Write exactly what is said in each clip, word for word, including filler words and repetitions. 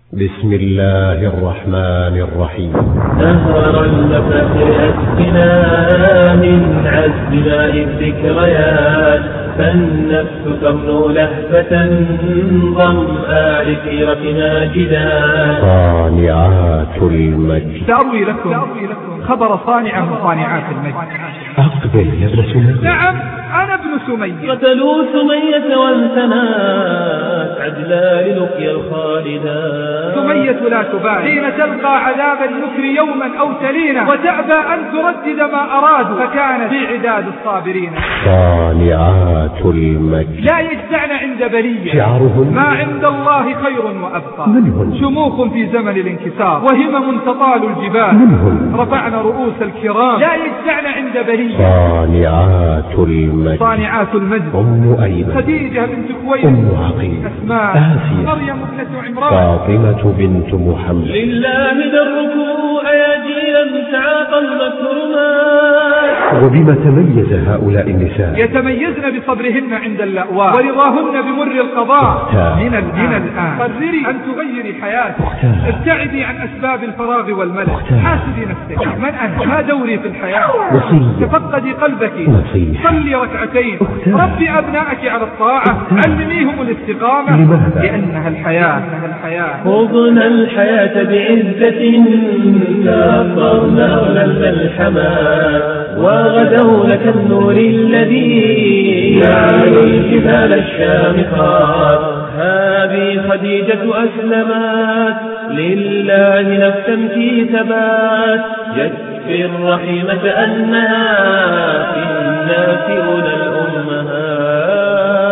بسم الله الرحمن الرحيم. نهر المفاخر أسقنا من عذب ماء الذكريات، فالنفس تمنو لهفة ظمآ لسيرة ماجدات. صانعات المجد. سأروي لكم خبر صانعة من صانعات المجد. أقبل يا ابن سمية. نعم أنا ابن سمية. قتلوا سمية وانثنات عدلا للقيا الخالدات. سمية لا تبالي حين تلقى عذاب النكر يوما أو تلينا، وتأبى أن تردد ما أرادوا، فكانت في عداد الصابرين. صانعات المجد. لا يجزعن عند بلية، شعرهن ما عند الله خير وأبقى. من هن؟ شموخ في زمن الانكسار، وهمم تطال الجبال. من هن؟ رفعن رؤوس الكرام، لا يجزعن عند بلية. صانعات المجد. صانعات المجد. أم أيمن، خديجة بنت خويلد، أم عقيل، أسماء، آسيا، مريم ابنة عمران، فاطمة بنت محمد. لله دركم أياجيلا تعاقى المكرمات. وبما تميز هؤلاء النساء؟ يتميزن بصبرهن عند اللأواء، ورضاهن بمر القضاء. من الآن الآن قرري أن تغيري حياتك، ابتعدي عن أسباب الفراغ والملل، حاسدي نفسك. من أنا؟ ما دوري في الحياة؟ وصية. تفقدي قلبك، نصيحة. صلي ركعتين، ربي أبنائك على الطاعة، علميهم الاستقامة. لماذا؟ لأنها الحياة. الحياة خضنا الحياة بعزة، كفرنا غلل الحمام، وغدونا كالنور الذي يعلو الجبال الشامخات. هذه خديجة أسلمت لله نفسا في ثبات، يكفي الرحيمة أنها في الناس أولى الأمهات.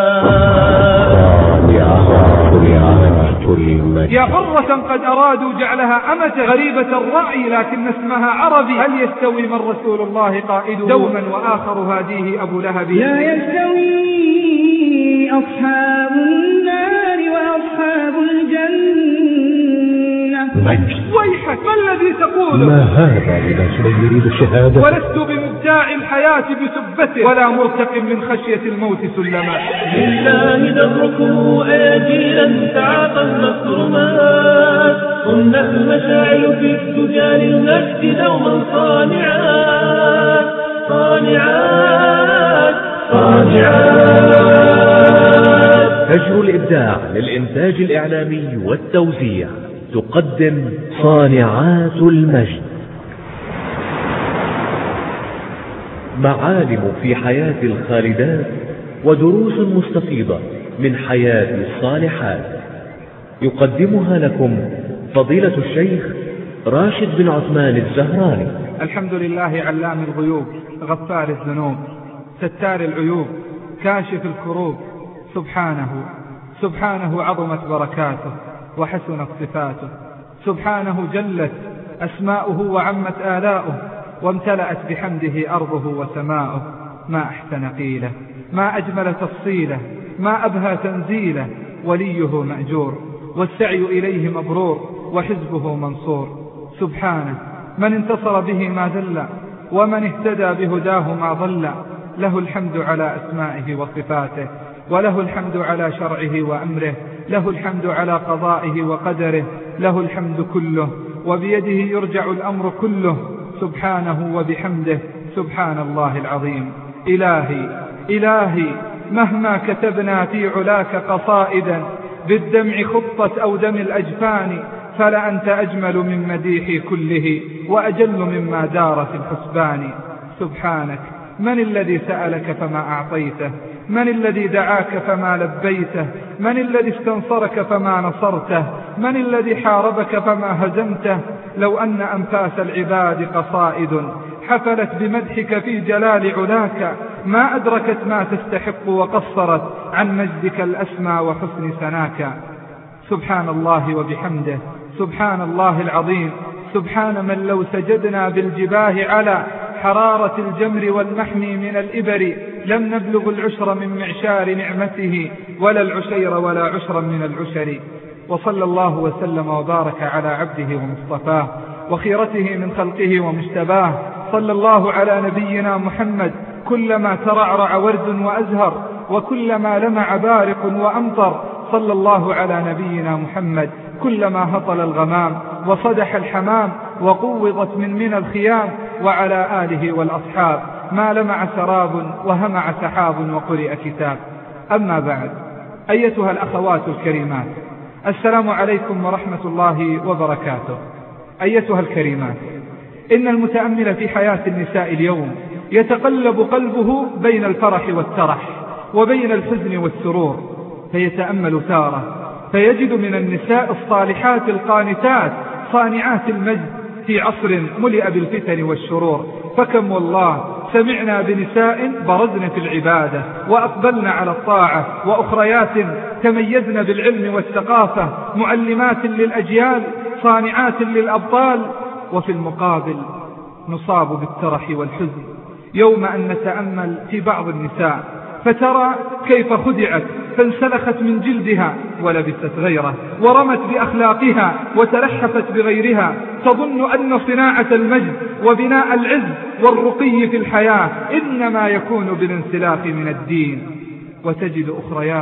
يا حرة قد أرادوا جعلها أمة غريبة الرأي لكن اسمها عربي. هل يستوي من رسول الله قائد دوما وآخر هاديه أبو لهب؟ لا يستوي أصحاب النار وأصحاب الجنة. مجد. ويحك، ما الذي تقوله؟ ما هذا لناس يريد الشهادة؟ ولست بمبداع الحياة بسبته، ولا مرتق من خشية الموت سلما. لله دركم أياجيلا تعاقى المكرمات، صنع المشاعل في الدجال النفس دوما صانعات. صانعات صانعات. هجر الإبداع للإنتاج الإعلامي والتوزيع تقدم صانعات المجد، معالم في حياة الخالدات ودروس مستفيضة من حياة الصالحات، يقدمها لكم فضيلة الشيخ راشد بن عثمان الزهراني. الحمد لله علام الغيوب، غفار الذنوب، ستار العيوب، كاشف الكروب. سبحانه سبحانه عظمت بركاته وحسنت صفاته، سبحانه جلت أسماؤه وعمت آلاؤه، وامتلأت بحمده أرضه وسماؤه. ما أحسن قيله، ما أجمل تفصيله، ما أبهى تنزيله. وليه مأجور والسعي إليه مبرور، وحزبه منصور. سبحانه من انتصر به ما ذل، ومن اهتدى بهداه ما ضل. له الحمد على أسمائه وصفاته، وله الحمد على شرعه وأمره، له الحمد على قضائه وقدره. له الحمد كله، وبيده يرجع الأمر كله. سبحانه وبحمده، سبحان الله العظيم. إلهي إلهي مهما كتبنا في علاك قصائدا، بالدمع خطت أو دم الأجفان، فلا أنت أجمل من مديحي كله، وأجل مما دار في الحسبان. سبحانك من الذي سألك فما أعطيته، من الذي دعاك فما لبيته، من الذي استنصرك فما نصرته، من الذي حاربك فما هزمته. لو أن أنفاس العباد قصائد حفلت بمدحك في جلال علاك، ما أدركت ما تستحق وقصرت عن مجدك الأسمى وحسن سناك. سبحان الله وبحمده، سبحان الله العظيم. سبحان من لو سجدنا بالجباه على حرارة الجمر والمحمي من الإبر، لم نبلغ العشر من معشار نعمته، ولا العشير ولا عشرا من العشر. وصلى الله وسلم وبارك على عبده ومصطفاه، وخيرته من خلقه ومجتباه. صلى الله على نبينا محمد، كلما ترعرع ورد وأزهر، وكلما لمع بارق وأمطر. صلى الله على نبينا محمد كلما هطل الغمام وصدح الحمام وقوضت من من الخيام، وعلى آله والأصحاب ما لمع سراب وهمع سحاب وقرئ كتاب. أما بعد، أيتها الأخوات الكريمات، السلام عليكم ورحمة الله وبركاته. أيتها الكريمات، إن المتأمل في حياة النساء اليوم يتقلب قلبه بين الفرح والترح وبين الحزن والسرور، فيتأمل تارة فيجد من النساء الصالحات القانتات صانعات المجد في عصر ملئ بالفتن والشرور. فكم والله سمعنا بنساء برزن في العبادة وأقبلن على الطاعة، وأخريات تميزن بالعلم والثقافة، معلمات للأجيال، صانعات للأبطال، وفي المقابل نصاب بالترح والحزن يوم أن نتأمل في بعض النساء فترى كيف خدعت فانسلخت من جلدها ولبست غيره، ورمت بأخلاقها وتلحفت بغيرها، تظن أن صناعة المجد وبناء العز والرقي في الحياة إنما يكون بالانسلاخ من الدين. وتجد أخريات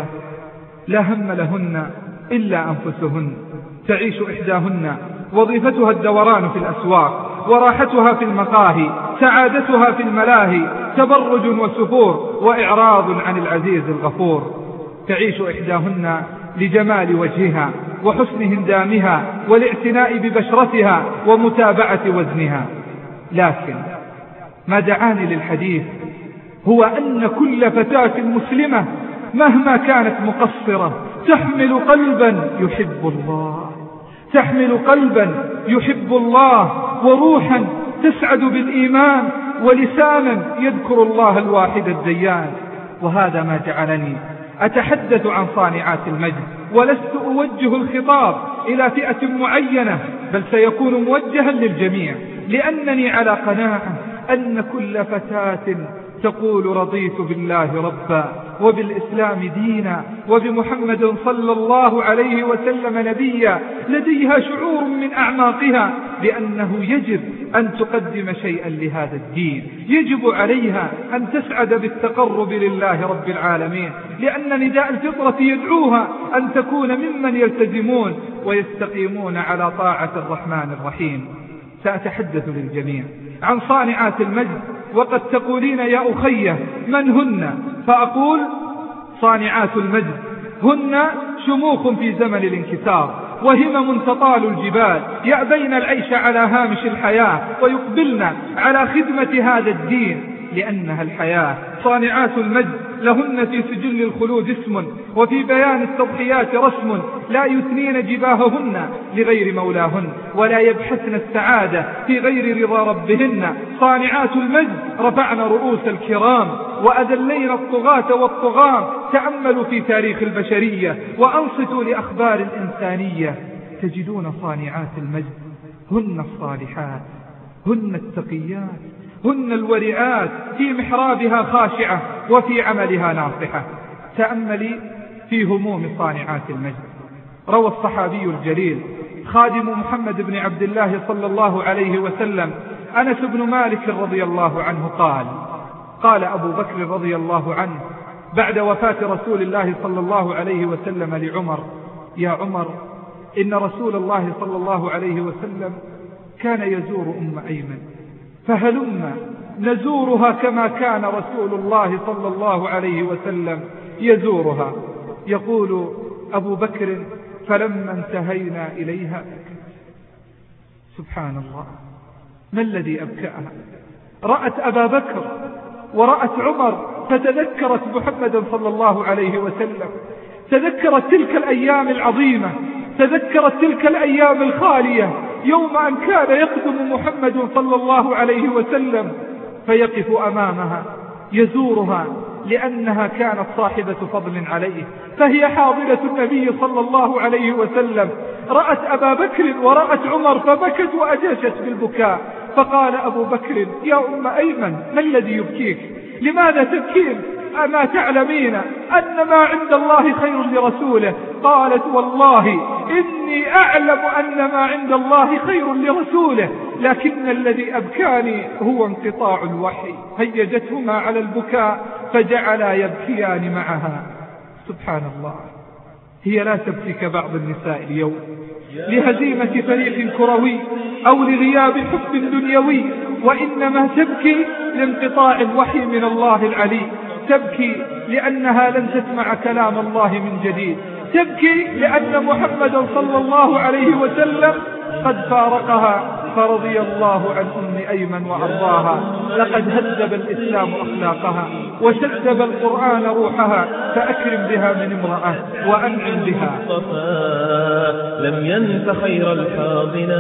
لا هم لهن إلا أنفسهن، تعيش إحداهن وظيفتها الدوران في الأسواق، وراحتها في المقاهي، سعادتها في الملاهي، تبرج وسفور وإعراض عن العزيز الغفور. تعيش إحداهن لجمال وجهها وحسن هندامها والاعتناء ببشرتها ومتابعة وزنها. لكن ما دعاني للحديث هو أن كل فتاة مسلمة مهما كانت مقصرة تحمل قلبا يحب الله، تحمل قلبا يحب الله، وروحا تسعد بالإيمان، ولسانا يذكر الله الواحد الديان. وهذا ما جعلني أتحدث عن صانعات المجد، ولست أوجه الخطاب إلى فئة معينة، بل سيكون موجها للجميع، لأنني على قناعة أن كل فتاة تقول رضيت بالله ربا وبالإسلام دينا وبمحمد صلى الله عليه وسلم نبيا لديها شعور من أعماقها بأنه يجب أن تقدم شيئا لهذا الدين، يجب عليها أن تسعد بالتقرب لله رب العالمين، لأن نداء الفطرة يدعوها أن تكون ممن يلتزمون ويستقيمون على طاعة الرحمن الرحيم. سأتحدث للجميع عن صانعات المجد، وقد تقولين يا أخية من هن؟ فأقول صانعات المجد هن شموخ في زمن الانكسار، وهمم تطال الجبال، يأبين العيش على هامش الحياة ويقبلن على خدمة هذا الدين، لأنها الحياة. صانعات المجد لهن في سجل الخلود اسم، وفي بيان التضحيات رسم، لا يثنين جباههن لغير مولاهن، ولا يبحثن السعادة في غير رضا ربهن. صانعات المجد رفعن رؤوس الكرام وأذلين الطغاة والطغام. تأملوا في تاريخ البشرية وأنصتوا لأخبار الإنسانية، تجدون صانعات المجد هن الصالحات، هن التقيات، هن الورعات، في محرابها خاشعة وفي عملها ناصحة. تأملي في هموم صانعات المجد. روى الصحابي الجليل خادم محمد بن عبد الله صلى الله عليه وسلم أنس بن مالك رضي الله عنه قال: قال أبو بكر رضي الله عنه بعد وفاة رسول الله صلى الله عليه وسلم لعمر: يا عمر، إن رسول الله صلى الله عليه وسلم كان يزور أم أيمن، فهلما نزورها كما كان رسول الله صلى الله عليه وسلم يزورها. يقول أبو بكر: فلما انتهينا إليها أبكت. سبحان الله، ما الذي أبكأها؟ رأت أبا بكر ورأت عمر فتذكرت محمدا صلى الله عليه وسلم، تذكرت تلك الأيام العظيمة، تذكرت تلك الأيام الخالية، يوم أن كان يقدم محمد صلى الله عليه وسلم فيقف أمامها يزورها، لأنها كانت صاحبة فضل عليه، فهي حاضرة النبي صلى الله عليه وسلم. رأت أبا بكر ورأت عمر فبكت وأجاشت بالبكاء، فقال أبو بكر: يا أم أيمن، ما الذي يبكيك؟ لماذا تبكين؟ أما تعلمين أن ما عند الله خير لرسوله؟ قالت: والله إني أعلم أن ما عند الله خير لرسوله، لكن الذي أبكاني هو انقطاع الوحي. هيجتهما على البكاء فجعلا يبكيان معها. سبحان الله، هي لا تبكي كبعض النساء اليوم لهزيمة فريق كروي أو لغياب حب دنيوي، وإنما تبكي لانقطاع الوحي من الله العلي، تبكي لأنها لن تسمع كلام الله من جديد، تبكي لأن محمدا صلى الله عليه وسلم قد فارقها فرضي الله عن أم أيمن وأرضاها. لقد هذب الإسلام أخلاقها وشذب القرآن روحها، فأكرم بها من امرأة وأنعم بها. لم ينس خير الحاضنا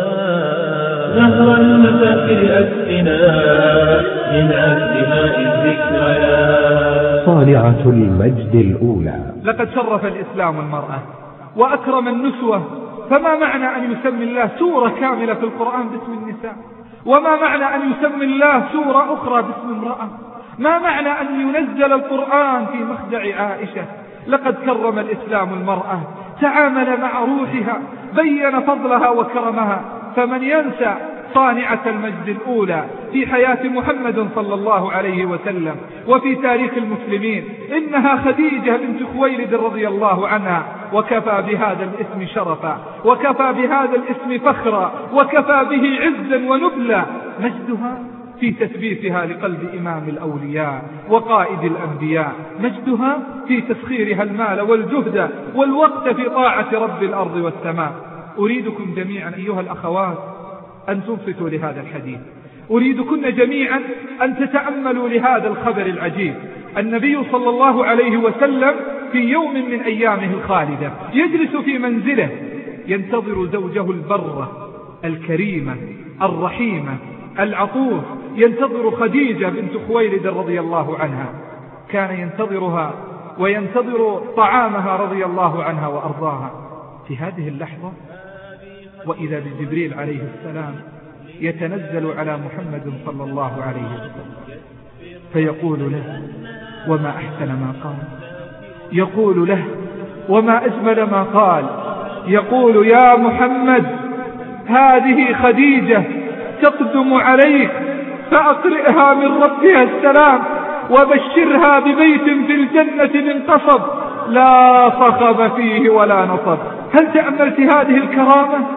نهر المسافر أسقنا من أسدماء الذكريات. صانعة المجد الأولى. لقد شرف الإسلام المرأة وأكرم النسوة، فما معنى أن يسمي الله سورة كاملة في القرآن باسم النساء؟ وما معنى أن يسمي الله سورة أخرى باسم امرأة؟ ما معنى أن ينزل القرآن في مخدع عائشة؟ لقد كرم الإسلام المرأة، تعامل مع روحها، بين فضلها وكرمها. فمن ينسى صانعة المجد الأولى في حياة محمد صلى الله عليه وسلم وفي تاريخ المسلمين، إنها خديجة بنت خويلد رضي الله عنها، وكفى بهذا الاسم شرفا، وكفى بهذا الاسم فخرا، وكفى به عزا ونبلا. مجدها في تثبيتها لقلب إمام الأولياء وقائد الأنبياء، مجدها في تسخيرها المال والجهد والوقت في طاعة رب الأرض والسماء. أريدكم جميعا أيها الأخوات أن تنصتوا لهذا الحديث، أريدكن جميعا أن تتأملوا لهذا الخبر العجيب. النبي صلى الله عليه وسلم في يوم من أيامه الخالدة يجلس في منزله ينتظر زوجه البرة الكريمة الرحيمة العطوف، ينتظر خديجة بنت خويلد رضي الله عنها، كان ينتظرها وينتظر طعامها رضي الله عنها وأرضاها. في هذه اللحظة وإذا بجبريل عليه السلام يتنزل على محمد صلى الله عليه وسلم فيقول له: وما أحسن ما قال، يقول له: وما أجمل ما قال، يقول: يا محمد هذه خديجة تقدم عليك، فأقرئها من ربها السلام، وبشرها ببيت في الجنة من قصب لا صخب فيه ولا نصب. هل تأملت هذه الكرامة؟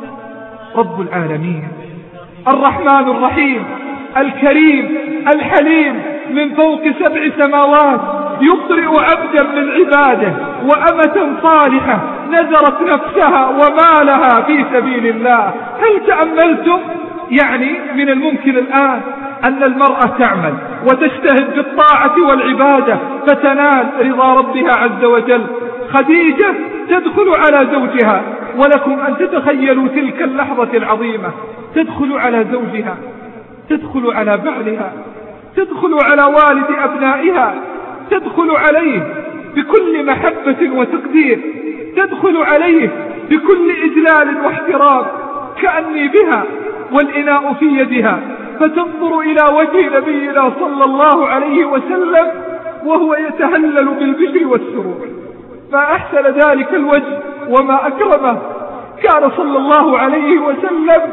رب العالمين الرحمن الرحيم الكريم الحليم من فوق سبع سماوات يقرئ عبدا من عباده وأمة صالحة نذرت نفسها ومالها في سبيل الله. هل تأملتم؟ يعني من الممكن الآن أن المرأة تعمل وتجتهد بالطاعة والعبادة فتنال رضا ربها عز وجل. خديجة تدخل على زوجها، ولكم أن تتخيلوا تلك اللحظة العظيمة، تدخل على زوجها، تدخل على بعلها، تدخل على والد أبنائها، تدخل عليه بكل محبة وتقدير، تدخل عليه بكل إجلال واحترام، كأني بها والإناء في يدها، فتنظر إلى وجه نبينا صلى الله عليه وسلم وهو يتهلل بالبشر والسرور. ما أحسن ذلك الوجه وما أكرمه. كان صلى الله عليه وسلم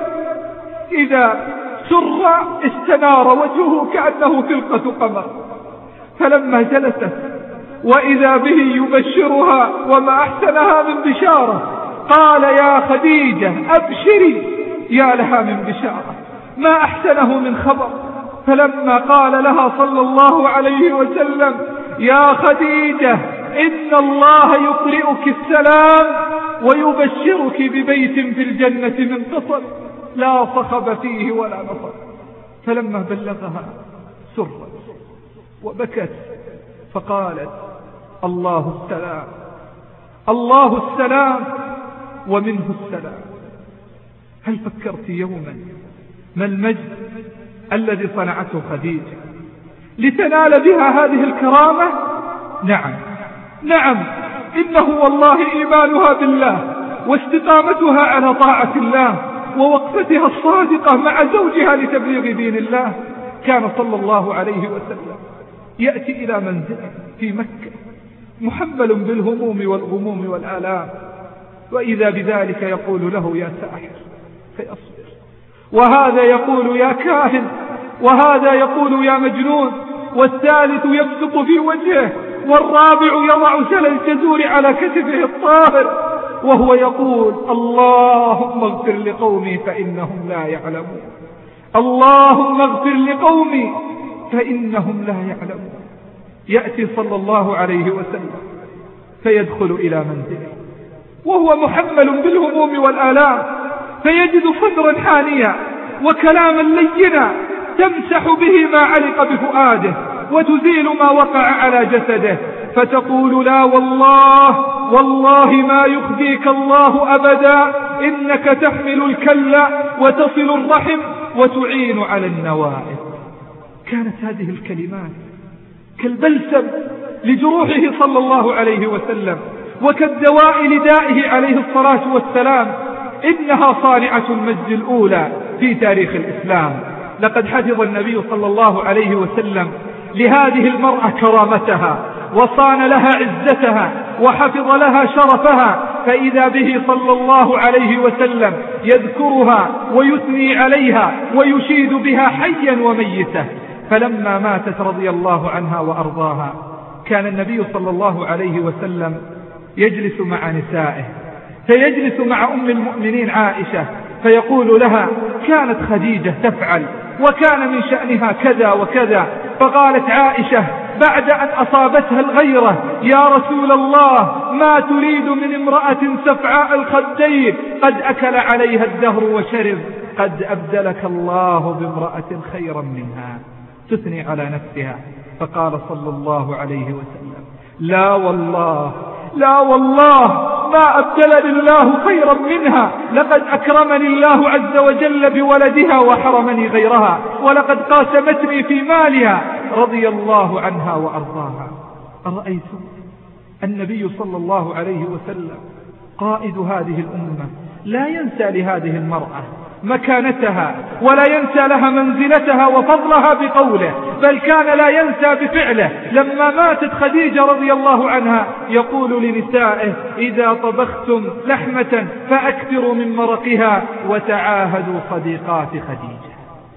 إذا سر استنار وجهه كأنه فلقة قمر، فلما جلست وإذا به يبشرها وما أحسنها من بشارة، قال: يا خديجة أبشري، يا لها من بشارة، ما أحسنه من خبر. فلما قال لها صلى الله عليه وسلم: يا خديجة إن الله يقرئك السلام ويبشرك ببيت في الجنة من قصر لا صخب فيه ولا نصب، فلما بلغها سرت وبكت فقالت: الله السلام، الله السلام ومنه السلام. هل فكرت يوما ما المجد الذي صنعته خديجة لتنال بها هذه الكرامة؟ نعم نعم، إنه والله إيمانها بالله واستقامتها على طاعة الله ووقفتها الصادقة مع زوجها لتبليغ دين الله. كان صلى الله عليه وسلم يأتي إلى منزله في مكة محمل بالهموم والغموم والآلام، وإذا بذلك يقول له: يا ساحر، فيصبر، وهذا يقول: يا كاهن، وهذا يقول: يا مجنون، والثالث يبصق في وجهه، والرابع يضع سل الجزور على كتفه الطاهر. وهو يقول اللهم اغفر لقومي فإنهم لا يعلمون، اللهم اغفر لقومي فإنهم لا يعلمون. يأتي صلى الله عليه وسلم فيدخل إلى منزله وهو محمل بالهموم والآلام، فيجد صدرا حانيا وكلاما لينا تمسح به ما علق بفؤاده وتزيل ما وقع على جسده، فتقول لا والله والله ما يخزيك الله أبدا، إنك تحمل الكلا وتصل الرحم وتعين على النوائب. كانت هذه الكلمات كالبلسم لجروحه صلى الله عليه وسلم وكالدواء لدائه عليه الصلاة والسلام. إنها صانعة المجد الأولى في تاريخ الإسلام. لقد حفظ النبي صلى الله عليه وسلم لهذه المرأة كرامتها وصان لها عزتها وحفظ لها شرفها، فإذا به صلى الله عليه وسلم يذكرها ويثني عليها ويشيد بها حيا وميتا. فلما ماتت رضي الله عنها وأرضاها كان النبي صلى الله عليه وسلم يجلس مع نسائه، فيجلس مع أم المؤمنين عائشة فيقول لها كانت خديجة تفعل وكان من شأنها كذا وكذا، فقالت عائشة بعد أن أصابتها الغيرة يا رسول الله ما تريد من امرأة سفعاء الخدين قد أكل عليها الدهر وشرب، قد أبدلك الله بامرأة خيرا منها. تثني على نفسها، فقال صلى الله عليه وسلم لا والله لا والله ما أبدلني الله خيرا منها، لقد أكرمني الله عز وجل بولدها وحرمني غيرها، ولقد قاسمتني في مالها رضي الله عنها وأرضاها. أرأيتم النبي صلى الله عليه وسلم قائد هذه الأمة لا ينسى لهذه المرأة مكانتها ولا ينسى لها منزلتها وفضلها بقوله، بل كان لا ينسى بفعله. لما ماتت خديجة رضي الله عنها يقول لنسائه إذا طبختم لحمة فأكثروا من مرقها وتعاهدوا صديقات خديجة.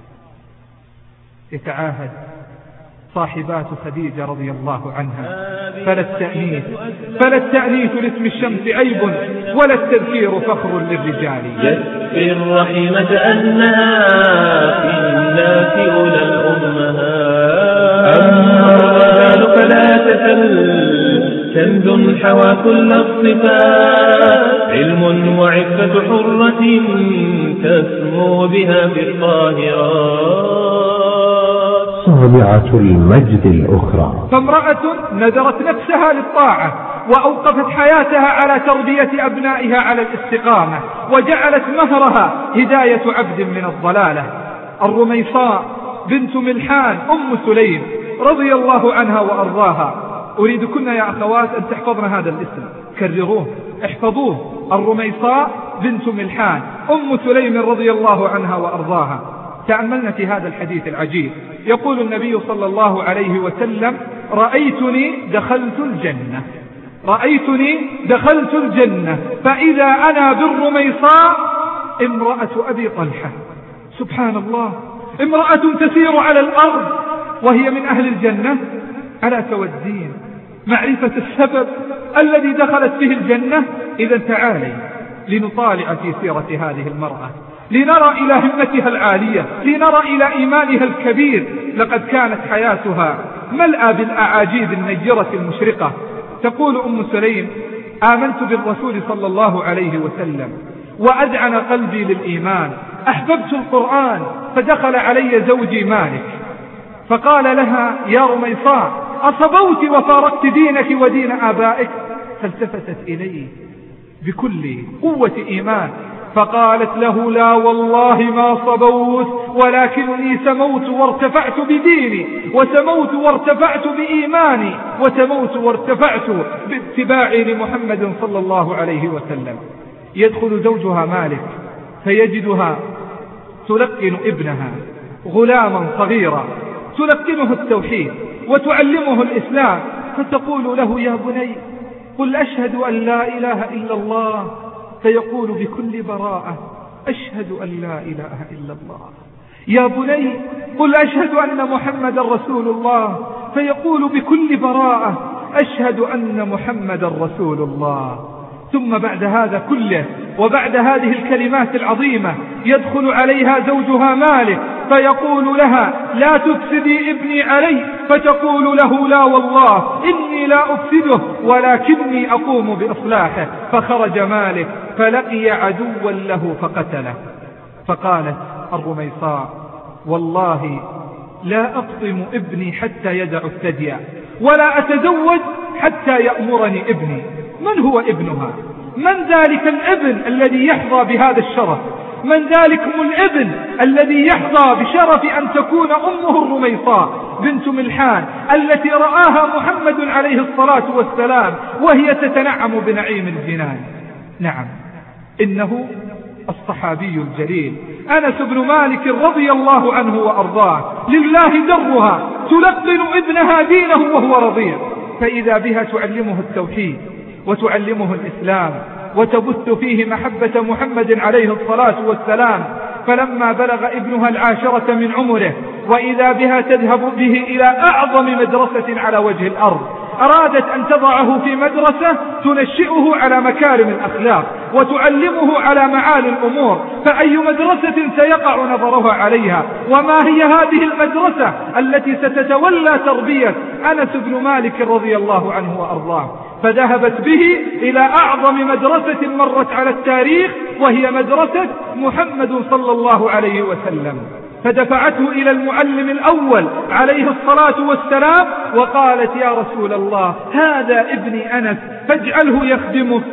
يتعاهد صاحبات خديجة رضي الله عنها، فلا التأنيث فلا التأنيث لاسم الشمس عيب ولا التذكير فخر للرجال. يكفي الرحمة أنها في الناس أولى الأمهات، أما الرجال فلا تسل كنز حوى كل الصفات، علم وعفة حرة تسمو بها في الطاهرات. صانعة المجد الأخرى. فامرأة نذرت نفسها للطاعة وأوقفت حياتها على تربية أبنائها على الاستقامة، وجعلت مهرها هداية عبد من الضلالة. الرميصاء بنت ملحان أم سليم رضي الله عنها وأرضاها. أريدكن يا أخوات أن تحفظن هذا الاسم، كرروه احفظوه. الرميصاء بنت ملحان أم سليم رضي الله عنها وأرضاها. تأملنا في هذا الحديث العجيب. يقول النبي صلى الله عليه وسلم رأيتني دخلت الجنة، رأيتني دخلت الجنة فإذا أنا بالرميصاء امرأة أبي طلحة. سبحان الله، امرأة تسير على الأرض وهي من أهل الجنة. ألا تودين معرفة السبب الذي دخلت به الجنة؟ إذا تعالي لنطالع في سيرة هذه المرأة، لنرى إلى همتها العالية، لنرى إلى إيمانها الكبير. لقد كانت حياتها ملأى بالأعاجيب النيرة المشرقة. تقول أم سليم آمنت بالرسول صلى الله عليه وسلم وأذعن قلبي للإيمان، أحببت القرآن، فدخل علي زوجي مالك فقال لها يا رميصاء أصبوت وفارقت دينك ودين آبائك؟ فالتفتت إليه بكل قوة إيمان فقالت له لا والله ما صبوت، ولكني سموت وارتفعت بديني، وسموت وارتفعت بإيماني، وسموت وارتفعت باتباعي لمحمد صلى الله عليه وسلم. يدخل زوجها مالك فيجدها تلقن ابنها غلاما صغيرا، تلقنه التوحيد وتعلمه الإسلام، فتقول له يا بني قل أشهد أن لا إله إلا الله، فيقول بكل براءة أشهد أن لا إله إلا الله. يا بني قل أشهد أن محمد رسول الله، فيقول بكل براءة أشهد أن محمد رسول الله. ثم بعد هذا كله وبعد هذه الكلمات العظيمة يدخل عليها زوجها مالك فيقول لها لا تفسدي ابني علي، فتقول له لا والله إني لا أفسده ولكني أقوم بإصلاحه. فخرج مالك فلقي عدوا له فقتله. فقالت الرميصاء والله لا أقطم ابني حتى يدع الثدي ولا أتزوج حتى يأمرني ابني. من هو ابنها؟ من ذلك الابن الذي يحظى بهذا الشرف؟ من ذلكم الابن الذي يحظى بشرف أن تكون أمه الرميصاء بنت ملحان التي رآها محمد عليه الصلاة والسلام وهي تتنعم بنعيم الجنان؟ نعم، إنه الصحابي الجليل أنس بن مالك رضي الله عنه وأرضاه، لله درها تلقن ابنها دينه وهو رضيع، فإذا بها تعلمه التوحيد وتعلمه الإسلام وتبث فيه محبة محمد عليه الصلاة والسلام. فلما بلغ ابنها العاشرة من عمره وإذا بها تذهب به إلى أعظم مدرسة على وجه الأرض، أرادت أن تضعه في مدرسة تنشئه على مكارم الأخلاق وتعلمه على معالي الأمور، فأي مدرسة سيقع نظرها عليها؟ وما هي هذه المدرسة التي ستتولى تربية أنس بن مالك رضي الله عنه وأرضاه؟ فذهبت به إلى أعظم مدرسة مرت على التاريخ وهي مدرسة محمد صلى الله عليه وسلم، فدفعته إلى المعلم الأول عليه الصلاة والسلام وقالت يا رسول الله هذا ابني أنس فاجعله يخدمه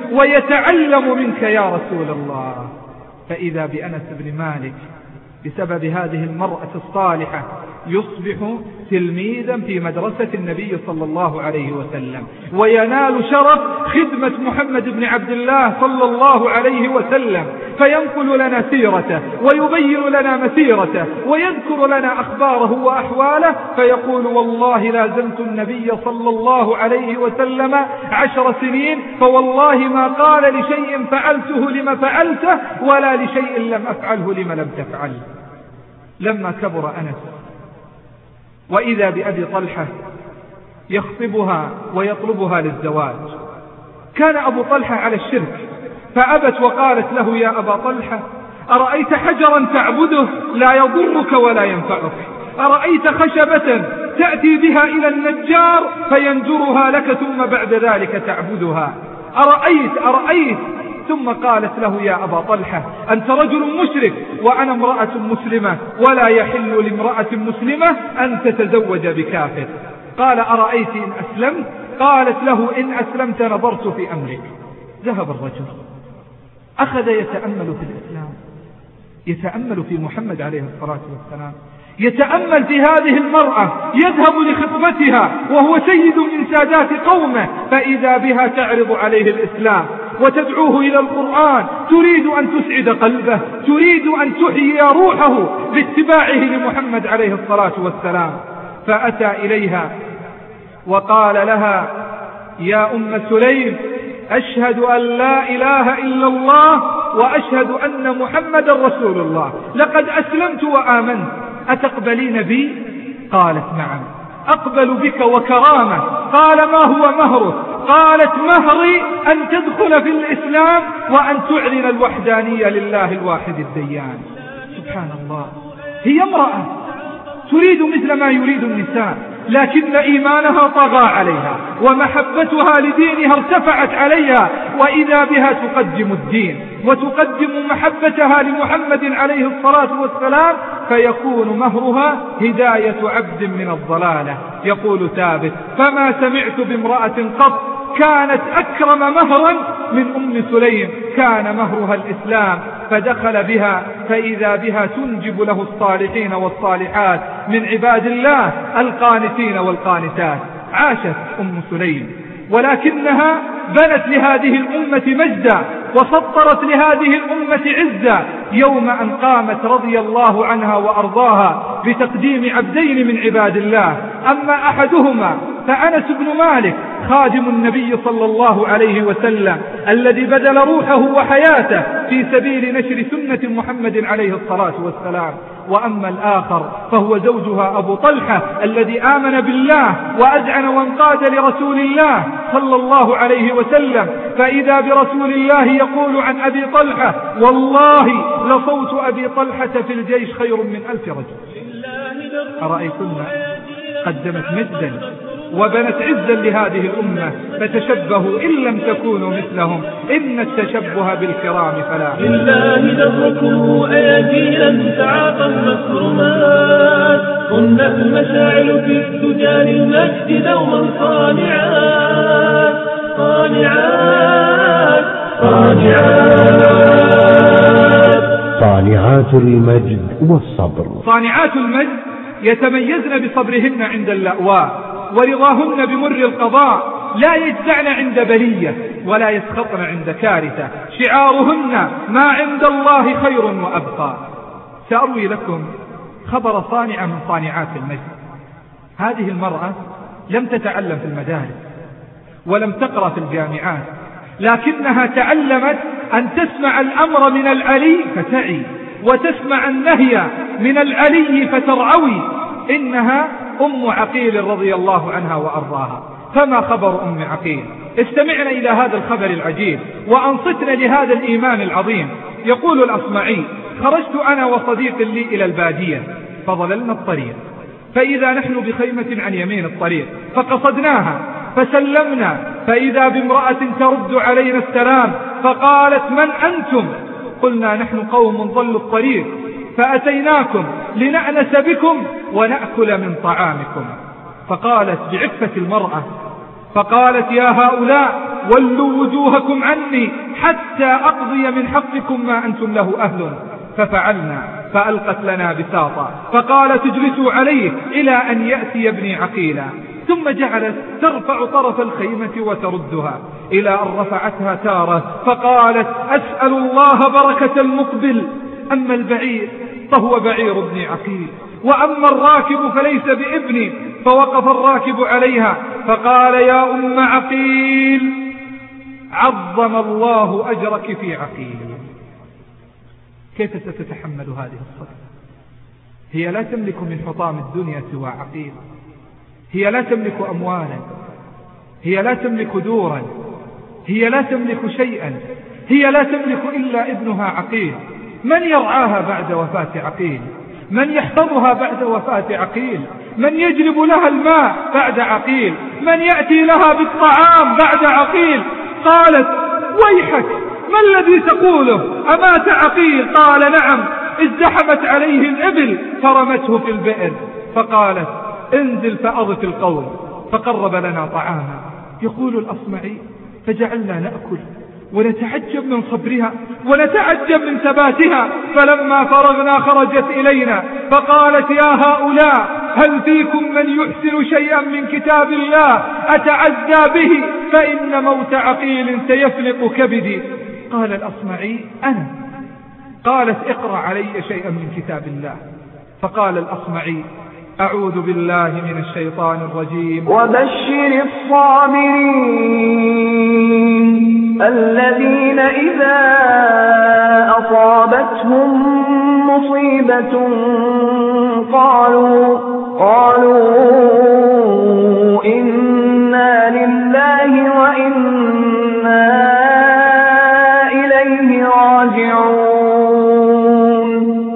ويتعلم منك يا رسول الله. فإذا بأنس بن مالك بسبب هذه المرأة الصالحة يصبح تلميذا في مدرسة النبي صلى الله عليه وسلم وينال شرف خدمة محمد بن عبد الله صلى الله عليه وسلم، فينقل لنا سيرته ويبين لنا مسيرته ويذكر لنا أخباره وأحواله، فيقول والله لازمت النبي صلى الله عليه وسلم عشر سنين فوالله ما قال لشيء فعلته لما فعلته ولا لشيء لم أفعله لما لم تفعل. لما كبر أنس وإذا بأبي طلحة يخطبها ويطلبها للزواج، كان أبو طلحة على الشرك فأبت وقالت له يا أبا طلحة أرأيت حجرا تعبده لا يضرك ولا ينفعك، أرأيت خشبة تأتي بها إلى النجار فينجرها لك ثم بعد ذلك تعبدها، أرأيت أرأيت ثم قالت له يا أبا طلحة أنت رجل مشرك وأنا امرأة مسلمة ولا يحل لامرأة مسلمة أن تتزوج بكافر. قال أرأيت إن أسلمت؟ قالت له إن أسلمت نظرت في أمرك. ذهب الرجل أخذ يتأمل في الإسلام، يتأمل في محمد عليه الصلاة والسلام، يتأمل في هذه المرأة، يذهب لخطبتها وهو سيد من سادات قومه، فإذا بها تعرض عليه الإسلام وتدعوه إلى القرآن، تريد أن تسعد قلبه، تريد أن تحيي روحه باتباعه لمحمد عليه الصلاة والسلام. فأتى إليها وقال لها يا أم سليم أشهد أن لا إله إلا الله وأشهد أن محمد رسول الله، لقد أسلمت وآمنت، أتقبلين بي؟ قالت نعم أقبل بك وكرامة. قال ما هو مهره؟ قالت مهري أن تدخل في الإسلام وأن تعلن الوحدانية لله الواحد الديان. سبحان الله، هي امرأة تريد مثل ما يريد النساء، لكن إيمانها طغى عليها ومحبتها لدينها ارتفعت عليها، وإذا بها تقدم الدين وتقدم محبتها لمحمد عليه الصلاة والسلام، فيكون مهرها هداية عبد من الضلالة. يقول ثابت فما سمعت بامرأة قط كانت أكرم مهرا من أم سليم، كان مهرها الإسلام، فدخل بها فإذا بها تنجب له الصالحين والصالحات من عباد الله القانتين والقانتات. عاشت أم سليم ولكنها بنت لهذه الأمة مجدا وسطرت لهذه الأمة عزا يوم أن قامت رضي الله عنها وأرضاها بتقديم عبدين من عباد الله. أما أحدهما فأنس بن مالك خادم النبي صلى الله عليه وسلم الذي بذل روحه وحياته في سبيل نشر سنة محمد عليه الصلاة والسلام، وأما الآخر فهو زوجها أبو طلحة الذي آمن بالله وأذعن وانقاد لرسول الله صلى الله عليه وسلم. فإذا برسول الله يقول عن أبي طلحة: والله لصوت أبي طلحة في الجيش خير من ألف رجل. أرأيتن قدمت مجدا وبنت عزا لهذه الأمة، فتشبهوا إن لم تكونوا مثلهم، إن التشبه بالكرام فلا. لله نتركه أيدينا تعاطى المكرمات، كنا المشاعل في السجان المجد دوما صانعات صانعات صانعات صانعات المجد والصبر. صانعات المجد يتميزن بصبرهن عند اللأواء ورضاهن بمر القضاء، لا يجزعن عند بلية ولا يسخطن عند كارثة، شعارهن: ما عند الله خير وأبقى. سأروي لكم خبر صانعة من صانعات المجد. هذه المرأة لم تتعلم في المدارس ولم تقرأ في الجامعات، لكنها تعلمت أن تسمع الأمر من العلي فتعي، وتسمع النهي من العلي فترعوي. إنها أم عقيل رضي الله عنها وأرضاها. فما خبر أم عقيل؟ استمعنا إلى هذا الخبر العجيب وأنصتنا لهذا الإيمان العظيم. يقول الأصمعي: خرجت أنا وصديق لي إلى البادية فضللنا الطريق، فإذا نحن بخيمة عن يمين الطريق، فقصدناها فسلمنا، فإذا بامرأة ترد علينا السلام، فقالت: من أنتم؟ قلنا: نحن قوم ضلوا الطريق فأتيناكم لنأنس بكم ونأكل من طعامكم. فقالت بعفة المرأة، فقالت: يا هؤلاء ولوا وجوهكم عني حتى أقضي من حقكم ما أنتم له أهل. ففعلنا، فألقت لنا بساطا فقالت: اجلسوا عليه إلى أن يأتي ابني عقيلا. ثم جعلت ترفع طرف الخيمة وتردها إلى أن رفعتها تارة، فقالت: أسأل الله بركة المقبل، أما البعير فهو بعير ابن عقيل، وأما الراكب فليس بابني. فوقف الراكب عليها فقال: يا أم عقيل، عظم الله أجرك في عقيل. كيف ستتحمل هذه الصدمة؟ هي لا تملك من حطام الدنيا سوى عقيل، هي لا تملك أموالا، هي لا تملك دورا، هي لا تملك شيئا، هي لا تملك إلا ابنها عقيل. من يرعاها بعد وفاة عقيل؟ من يحفظها بعد وفاة عقيل؟ من يجلب لها الماء بعد عقيل؟ من يأتي لها بالطعام بعد عقيل؟ قالت: ويحك، ما الذي تقوله؟ أمات عقيل؟ قال: نعم، ازدحمت عليه الإبل فرمته في البئر. فقالت: انزل فأضف القول. فقرب لنا طعاما. يقول الأصمعي: فجعلنا نأكل ونتعجب من صبرها ونتعجب من ثباتها. فلما فرغنا خرجت إلينا فقالت: يا هؤلاء، هل فيكم من يحسن شيئا من كتاب الله أتعزى به؟ فإن موت عقيل سيفلق كبدي. قال الأصمعي: أنا. قالت: اقرأ علي شيئا من كتاب الله. فقال الأصمعي: أعوذ بالله من الشيطان الرجيم. وبشر الصابرين الذين إذا أصابتهم مصيبة قالوا قالوا إنا لله وإنا إليه راجعون.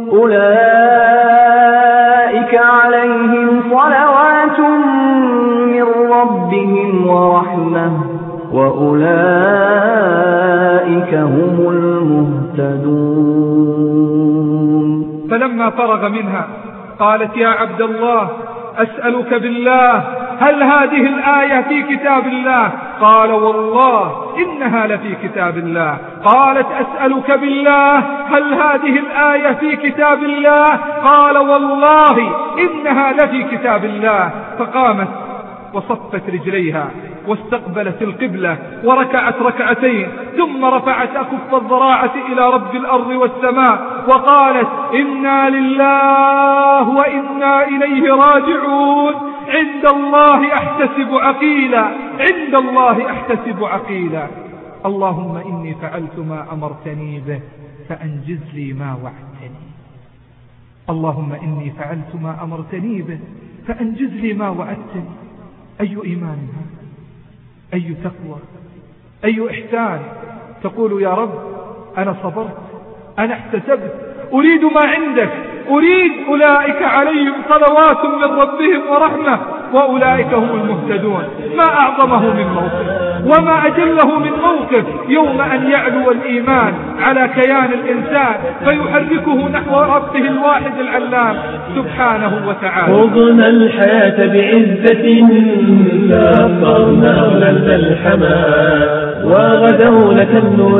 أولئك عليهم صلوات من ربهم ورحمة وأولئك هم المهتدون. فلما فرغ منها قالت: يا عبد الله، أسألك بالله، هل هذه الآية في كتاب الله؟ قال: والله إنها لفي كتاب الله. قالت: أسألك بالله، هل هذه الآية في كتاب الله؟ قال: والله إنها لفي كتاب الله. فقامت وصفت رجليها واستقبلت القبلة وركعت ركعتين، ثم رفعت أكف الضراعة إلى رب الأرض والسماء وقالت: إنا لله وإنا إليه راجعون. عند الله أحتسب عقيلا، عند الله أحتسب عقيلا. اللهم إني فعلت ما أمرتني به فأنجز لي ما وعدتني. اللهم إني فعلت ما أمرتني به فأنجز لي ما وعدتني. أي إيمان هذا؟ أي تقوى؟ أي إحسان؟ تقول يا رب أنا صبرت، أنا احتسبت، أريد ما عندك، أريد أولئك عليهم صلوات من ربهم ورحمة وأولئك هم المهتدون. ما أعظمه من موقف وما أجله من موقف يوم أن يعلو الإيمان على كيان الإنسان فيحركه نحو ربه الواحد العلام سبحانه وتعالى. خضنا الحياة بعزة فأبصرنا غلل الحمام وغدونا كالنور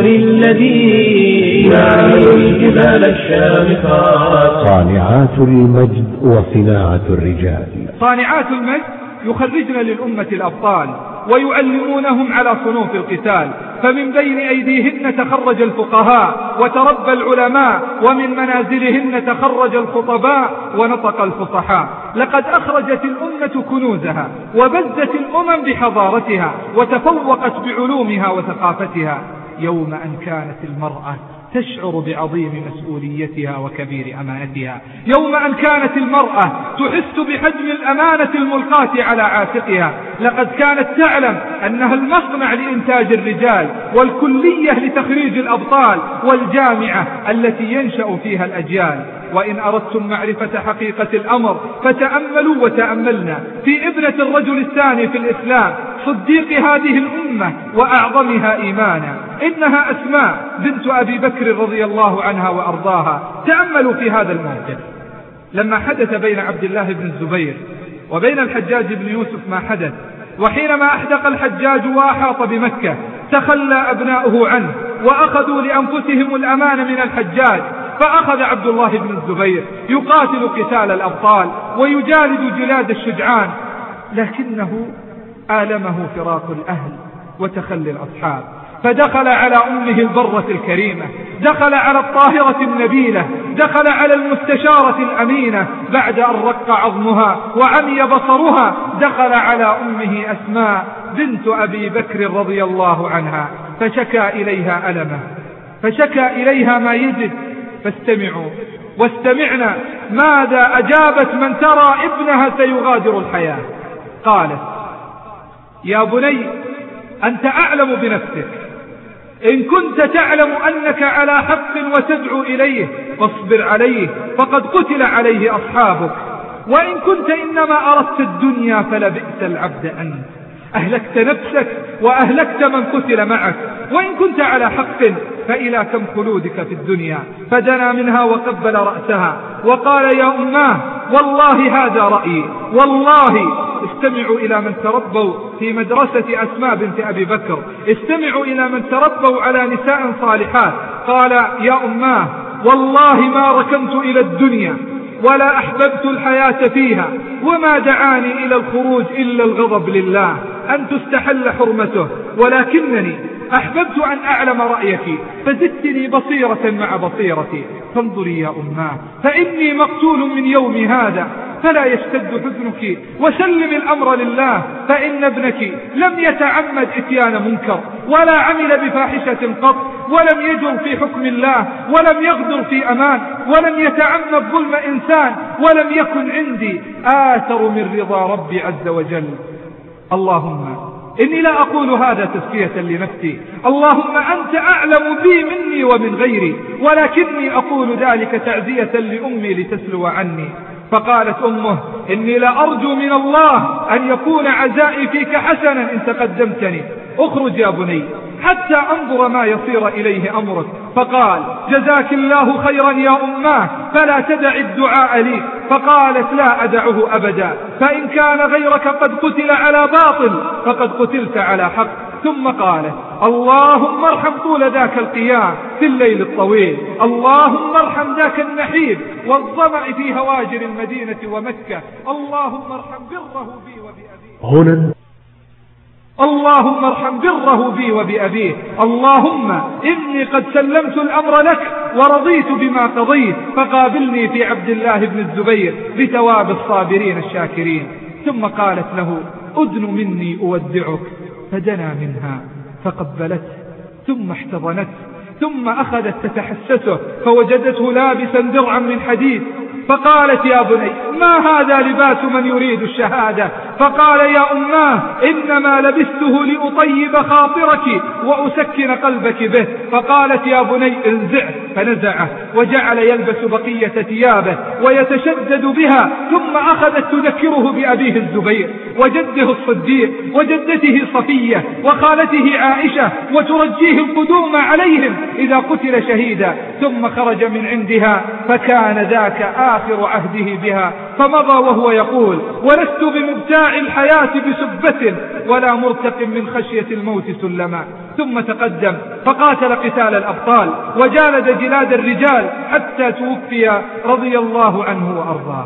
الذي يعلو الجبال الشامخات. صانعات المجد وصناعة الرجال. صانعات المجد يخرجن للأمة الأبطال ويعلمونهم على صنوف القتال، فمن بين أيديهن تخرج الفقهاء وتربى العلماء، ومن منازلهن تخرج الخطباء ونطق الفصحاء. لقد أخرجت الأمة كنوزها وبزت الأمم بحضارتها وتفوقت بعلومها وثقافتها يوم أن كانت المرأة تشعر بعظيم مسؤوليتها وكبير أمانتها، يوم أن كانت المرأة تحس بحجم الأمانة الملقاة على عاتقها. لقد كانت تعلم أنها المصنع لإنتاج الرجال والكلية لتخريج الأبطال والجامعة التي ينشأ فيها الأجيال. وإن أردتم معرفة حقيقة الأمر فتأملوا وتأملنا في ابنة الرجل الثاني في الإسلام، صديق هذه الأمة وأعظمها إيمانا، إنها أسماء بنت أبي بكر رضي الله عنها وأرضاها. تأملوا في هذا الموقف لما حدث بين عبد الله بن الزبير وبين الحجاج بن يوسف ما حدث، وحينما أحدق الحجاج وأحاط بمكة تخلى أبناؤه عنه وأخذوا لأنفسهم الأمان من الحجاج، فأخذ عبد الله بن الزبير يقاتل قتال الأبطال ويجالد جلاد الشجعان، لكنه آلمه فراق الأهل وتخلي الأصحاب، فدخل على أمه البرة الكريمة، دخل على الطاهرة النبيلة، دخل على المستشارة الأمينة بعد أن رق عظمها وعمي بصرها، دخل على أمه أسماء بنت أبي بكر رضي الله عنها فشكى إليها ألمه، فشكى إليها ما يجد. فاستمعوا واستمعنا ماذا أجابت من ترى ابنها سيغادر الحياة. قالت: يا بني أنت أعلم بنفسك، إن كنت تعلم أنك على حق وتدعو إليه فاصبر عليه فقد قتل عليه أصحابك، وإن كنت إنما أردت الدنيا فلبئس العبد أنت، أهلكت نفسك وأهلكت من قتل معك، وإن كنت على حق فإلى كم خلودك في الدنيا. فدنا منها وقبل رأسها وقال: يا أماه والله هذا رأيي، والله استمعوا إلى من تربوا في مدرسة أسماء بنت أبي بكر، استمعوا إلى من تربوا على نساء صالحات. قال: يا أماه والله ما ركنت إلى الدنيا ولا أحببت الحياة فيها، وما دعاني إلى الخروج إلا الغضب لله أن تستحل حرمته، ولكنني أحببت أن أعلم رأيك فزدتني بصيرة مع بصيرتي. فانظري يا أماه فإني مقتول من يوم هذا، فلا يشتد حزنك وسلم الأمر لله، فإن ابنك لم يتعمد إتيان منكر ولا عمل بفاحشة قط، ولم يجر في حكم الله ولم يغدر في أمان ولم يتعمد ظلم إنسان، ولم يكن عندي آثر من رضا ربي عز وجل. اللهم إني لا أقول هذا تزكية لنفسي، اللهم أنت أعلم بي مني ومن غيري، ولكني أقول ذلك تعزية لأمي لتسلو عني. فقالت أمه: إني لأرجو من الله أن يكون عزائي فيك حسنا إن تقدمتني، اخرج يا بني حتى أنظر ما يصير إليه أمرك. فقال: جزاك الله خيرا يا أماه، فلا تدع الدعاء لي. فقالت: لا أدعه أبدا، فإن كان غيرك قد قتل على باطل فقد قتلت على حق. ثم قالت: اللهم ارحم طول ذاك القيام في الليل الطويل، اللهم ارحم ذاك النحيب والظمأ في هواجر المدينة ومكة، اللهم ارحم بره بي وبأبيه هنا اللهم ارحم بره بي وبأبيه. اللهم إني قد سلمت الأمر لك ورضيت بما قضيت، فقابلني في عبد الله بن الزبير بثواب الصابرين الشاكرين. ثم قالت له: أدن مني أودعك. فدنا منها فقبلته ثم احتضنته، ثم أخذت تتحسسه فوجدته لابسا درعا من حديد، فقالت يا بني ما هذا لباس من يريد الشهادة؟ فقال يا أماه إنما لبسته لأطيب خاطرك وأسكن قلبك به. فقالت يا بني انزعه، فنزعه وجعل يلبس بقية ثيابه ويتشدد بها، ثم أخذت تذكره بأبيه الزبير وجده الصديق وجدته صفية وخالته عائشة وترجيه القدوم عليهم إذا قتل شهيدا، ثم خرج من عندها فكان ذاك آخر عهده بها، فمضى وهو يقول ولست بمبتاع الحياة بسبة ولا مرتق من خشية الموت سلما. ثم تقدم فقاتل قتال الأبطال وجالد جلاد الرجال حتى توفي رضي الله عنه وأرضاه.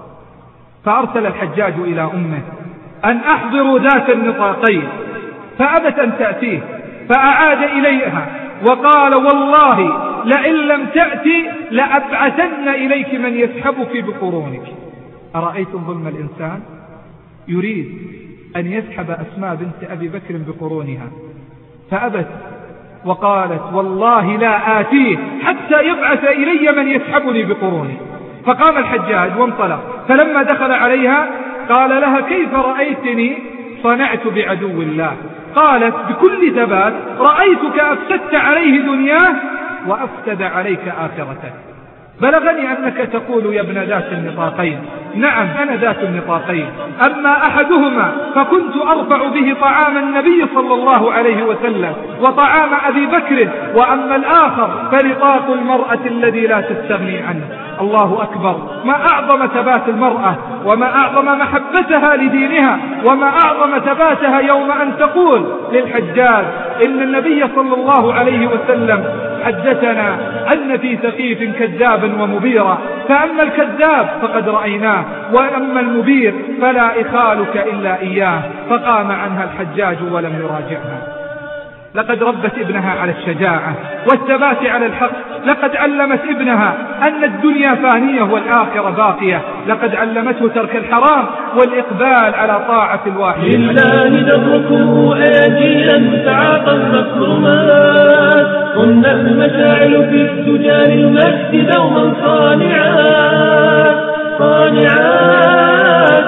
فأرسل الحجاج إلى أمه أن أحضروا ذات النطاقين، فأبت أن تأتيه، فأعاد إليها وقال والله لئن لم تأتي لأبعثن إليك من يسحبك بقرونك. أرأيتم ظلم الإنسان؟ يريد أن يسحب أسماء بنت أبي بكر بقرونها، فأبت وقالت والله لا آتيه حتى يبعث إلي من يسحبني بقروني. فقام الحجاج وانطلق، فلما دخل عليها قال لها كيف رأيتني صنعت بعدو الله؟ قالت بكل ثبات رأيتك أفسدت عليه دنياه وأفسد عليك آخرته. بلغني أنك تقول يا ابن ذات النطاقين. نعم أنا ذات النطاقين، أما أحدهما فكنت أرفع به طعام النبي صلى الله عليه وسلم وطعام أبي بكر، وأما الآخر فنطاق المرأة الذي لا تستغني عنه. الله أكبر، ما أعظم ثبات المرأة وما أعظم محبتها لدينها وما أعظم ثباتها يوم أن تقول للحجاج إن النبي صلى الله عليه وسلم حدثنا أن في ثقيف كذابا ومبيرا، فأما الكذاب فقد رأيناه وأما المبير فلا إخالك إلا إياه. فقام عنها الحجاج ولم يراجعها. لقد ربت ابنها على الشجاعة والثبات على الحق، لقد علمت ابنها أن الدنيا فانية والآخرة باقية، لقد علمته ترك الحرام والإقبال على طاعة الواحد. لله دركم آجيلا تعاطى المكرمات، كن المشاعل في السجال المجد دوما صانعات صانعات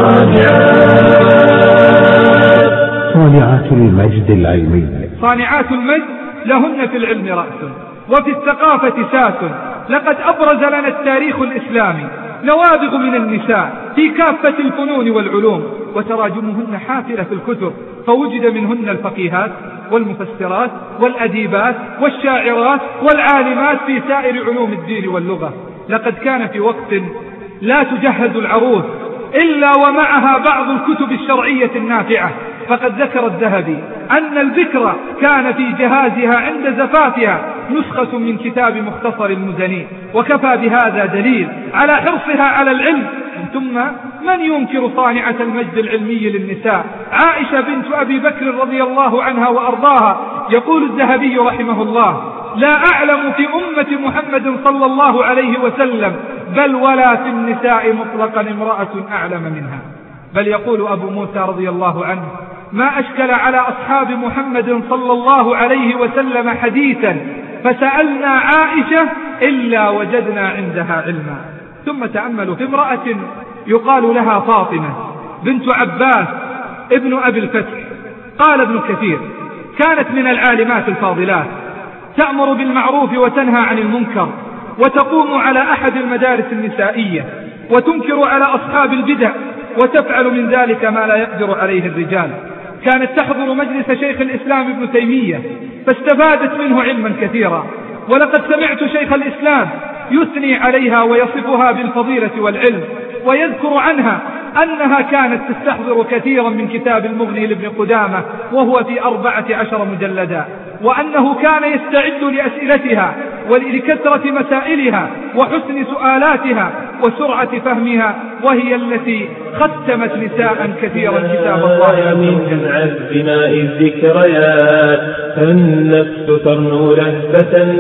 صانعات صانعات المجد العلمي. صانعات المجد لهن في العلم رأس وفي الثقافة ساس. لقد أبرز لنا التاريخ الإسلامي نوابغ من النساء في كافة الفنون والعلوم، وتراجمهن حافلة في الكتب، فوجد منهن الفقيهات والمفسرات والأديبات والشاعرات والعالمات في سائر علوم الدين واللغة. لقد كان في وقت لا تجهز العروس إلا ومعها بعض الكتب الشرعية النافعة، فقد ذكر الذهبي أن البكر كان في جهازها عند زفافها نسخة من كتاب مختصر المزني، وكفى بهذا دليل على حرصها على العلم. ثم من ينكر صانعة المجد العلمي للنساء؟ عائشة بنت أبي بكر رضي الله عنها وأرضاها. يقول الذهبي رحمه الله لا أعلم في أمة محمد صلى الله عليه وسلم بل ولا في النساء مطلقا امرأة أعلم منها. بل يقول أبو موسى رضي الله عنه ما أشكل على أصحاب محمد صلى الله عليه وسلم حديثا فسألنا عائشة إلا وجدنا عندها علما. ثم تأملوا في امرأة يقال لها فاطمة بنت عباس ابن أبي الفتح. قال ابن كثير كانت من العالمات الفاضلات، تأمر بالمعروف وتنهى عن المنكر، وتقوم على أحد المدارس النسائية، وتنكر على أصحاب البدع، وتفعل من ذلك ما لا يقدر عليه الرجال. كانت تحضر مجلس شيخ الإسلام ابن تيمية فاستفادت منه علما كثيرا. ولقد سمعت شيخ الإسلام يثني عليها ويصفها بالفضيلة والعلم، ويذكر عنها أنها كانت تستحضر كثيرا من كتاب المغني لابن قدامة وهو في أربعة عشر مجلدا، وأنه كان يستعد لأسئلتها ولكثرة مسائلها وحسن سؤالاتها وسرعة فهمها، وهي التي ختمت نساء كثيرا كتاب الله من عذب ماء الذكريات، فالنفس ترنو لهفة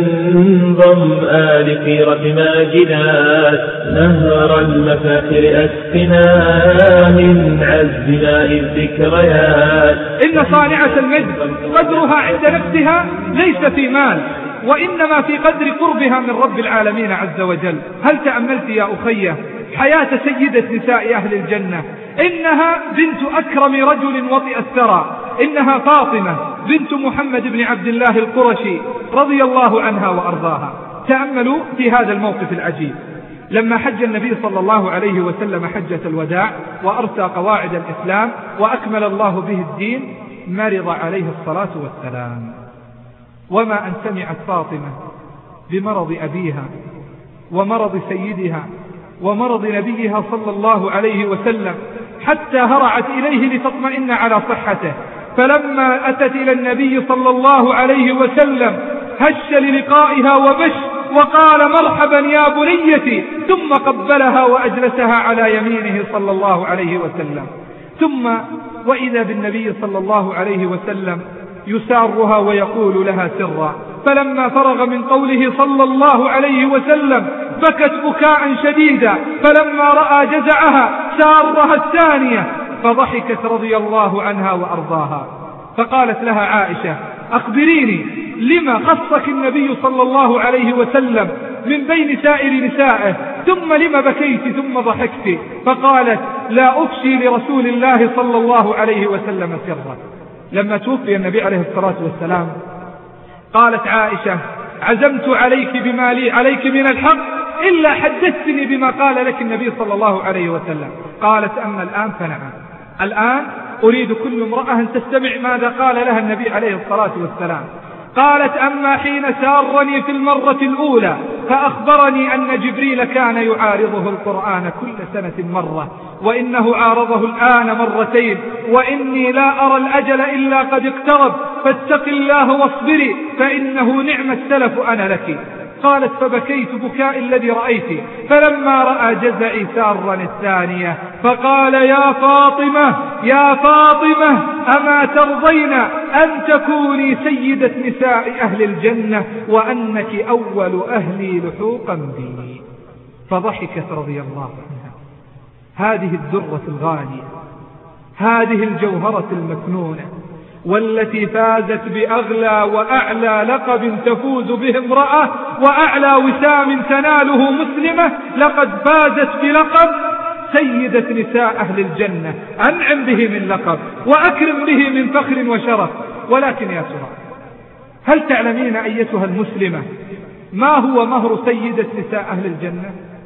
ظمآ لخيرة ماجدات، نهر المفاخر أسقنا من عذب ماء الذكريات. إن صانعة المجد قدرها عند نفسها ليس في مال وإنما في قدر قربها من رب العالمين عز وجل. هل تأملت يا أخي حياة سيدة نساء أهل الجنة؟ إنها بنت أكرم رجل وطئ الثرى، إنها فاطمة بنت محمد بن عبد الله القرشي رضي الله عنها وأرضاها. تأملوا في هذا الموقف العجيب، لما حج النبي صلى الله عليه وسلم حجة الوداع وأرسى قواعد الإسلام وأكمل الله به الدين، مرض عليه الصلاة والسلام. وما أن سمعت فاطمة بمرض أبيها ومرض سيدها ومرض نبيها صلى الله عليه وسلم حتى هرعت إليه لتطمئن على صحته، فلما أتت إلى النبي صلى الله عليه وسلم هش للقائها وبش وقال مرحبا يا بنيتي، ثم قبلها وأجلسها على يمينه صلى الله عليه وسلم. ثم وإذا بالنبي صلى الله عليه وسلم يسارها ويقول لها سرا، فلما فرغ من قوله صلى الله عليه وسلم بكت بكاء شديدا، فلما رأى جزعها سارها الثانية فضحكت رضي الله عنها وأرضاها. فقالت لها عائشة أخبريني لما خصك النبي صلى الله عليه وسلم من بين سائر نسائه، ثم لما بكيت ثم ضحكت؟ فقالت لا أفشي لرسول الله صلى الله عليه وسلم سرا. لما توفي النبي عليه الصلاة والسلام قالت عائشة عزمت عليك بما لي عليك من الحق إلا حدثتني بما قال لك النبي صلى الله عليه وسلم. قالت أما الآن فنعم، الآن أريد كل امرأة أن تستمع ماذا قال لها النبي عليه الصلاة والسلام. قالت أما حين سارني في المرة الأولى فأخبرني أن جبريل كان يعارضه القرآن كل سنة مرة، وإنه عارضه الآن مرتين، وإني لا أرى الأجل إلا قد اقترب، فاتق الله واصبري فإنه نعم السلف أنا لك. قالت فبكيت بكاء الذي رأيت، فلما رأى جزعي سارا الثانية فقال يا فاطمة يا فاطمة أما ترضين أن تكوني سيدة نساء أهل الجنة وأنك أول أهلي لحوقا بي؟ فضحكت رضي الله عنها. هذه الدرة الغالية، هذه الجوهرة المكنونة، والتي فازت بأغلى وأعلى لقب تفوز به امرأة وأعلى وسام تناله مسلمة، لقد فازت بلقب سيدة نساء أهل الجنة. أنعم به من لقب وأكرم به من فخر وشرف. ولكن يا ترى هل تعلمين أيتها المسلمة ما هو مهر سيدة نساء أهل الجنة؟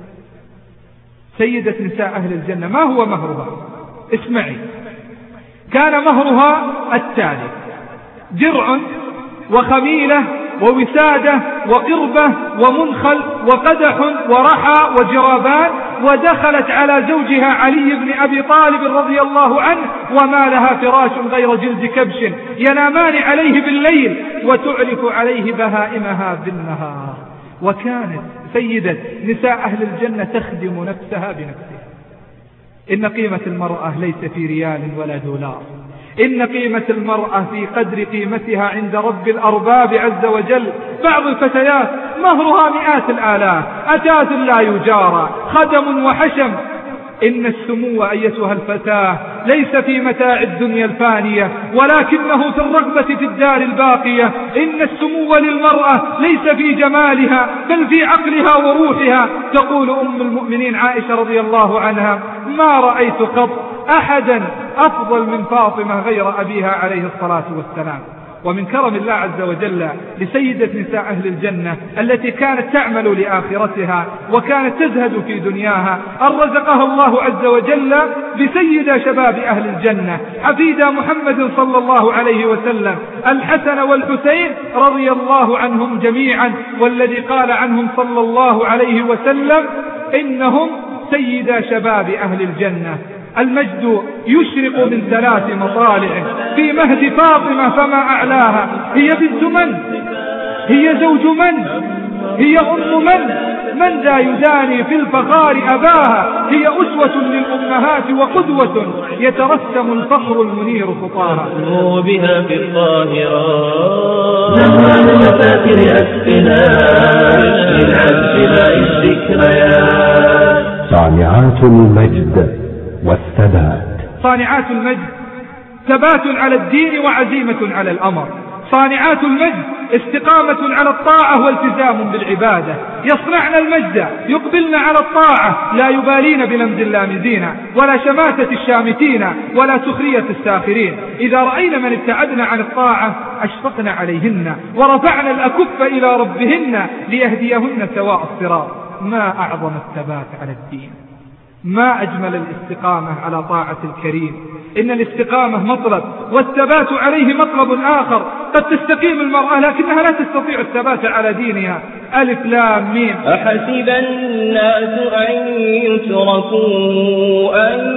سيدة نساء أهل الجنة ما هو مهرها؟ اسمعي، كان مهرها التالي: درع وخميلة ووسادة وقربة ومنخل وقدح ورحى وجرابان، ودخلت على زوجها علي بن أبي طالب رضي الله عنه وما لها فراش غير جلد كبش ينامان عليه بالليل وتعرف عليه بهائمها بالنهار. وكانت سيدة نساء أهل الجنة تخدم نفسها بنفسها. إن قيمة المرأة ليس في ريال ولا دولار، إن قيمة المرأة في قدر قيمتها عند رب الأرباب عز وجل. بعض الفتيات مهرها مئات الآلاف، أتاز لا يجارى، خدم وحشم. إن السمو أيتها الفتاة ليس في متاع الدنيا الفانية، ولكنه في الرغبة في الدار الباقية. إن السمو للمرأة ليس في جمالها بل في عقلها وروحها. تقول أم المؤمنين عائشة رضي الله عنها: ما رأيت قط أحدا أفضل من فاطمة غير أبيها عليه الصلاة والسلام. ومن كرم الله عز وجل لسيدة نساء أهل الجنة التي كانت تعمل لآخرتها وكانت تزهد في دنياها، أن رزقها الله عز وجل بسيدة شباب أهل الجنة، حفيدة محمد صلى الله عليه وسلم، الحسن والحسين رضي الله عنهم جميعا، والذي قال عنهم صلى الله عليه وسلم: إنهم سيدة شباب أهل الجنة. المجد يشرق من ثلاث مطالع في مهد فاطمة فما أعلاها. هي بنت من؟ هي زوج من؟ هي أم من؟ من ذا يداني في الفخار أباها؟ هي أسوة للأمهات وقدوة يترسم الفخر المنير خطاها. بها في الطاهرات نهر المفاتر أسقنا من عذبنا الذكريات. صانعات المجد والثبات. صانعات المجد ثبات على الدين وعزيمة على الأمر. صانعات المجد استقامة على الطاعة والتزام بالعبادة، يصنعن المجد يقبلن على الطاعة لا يبالين بلمز اللامزين ولا شماتة الشامتين ولا سخرية الساخرين. إذا رأينا من ابتعدن عن الطاعة أشفقن عليهن ورفعن الأكف إلى ربهن ليهديهن سواء الصراط. ما أعظم الثبات على الدين، ما أجمل الاستقامة على طاعة الكريم. إن الاستقامة مطلب والثبات عليه مطلب آخر. قد تستقيم المرأة لكنها لا تستطيع الثبات على دينها. ألف لام ميم. أحسب الناس أن يتركوا أن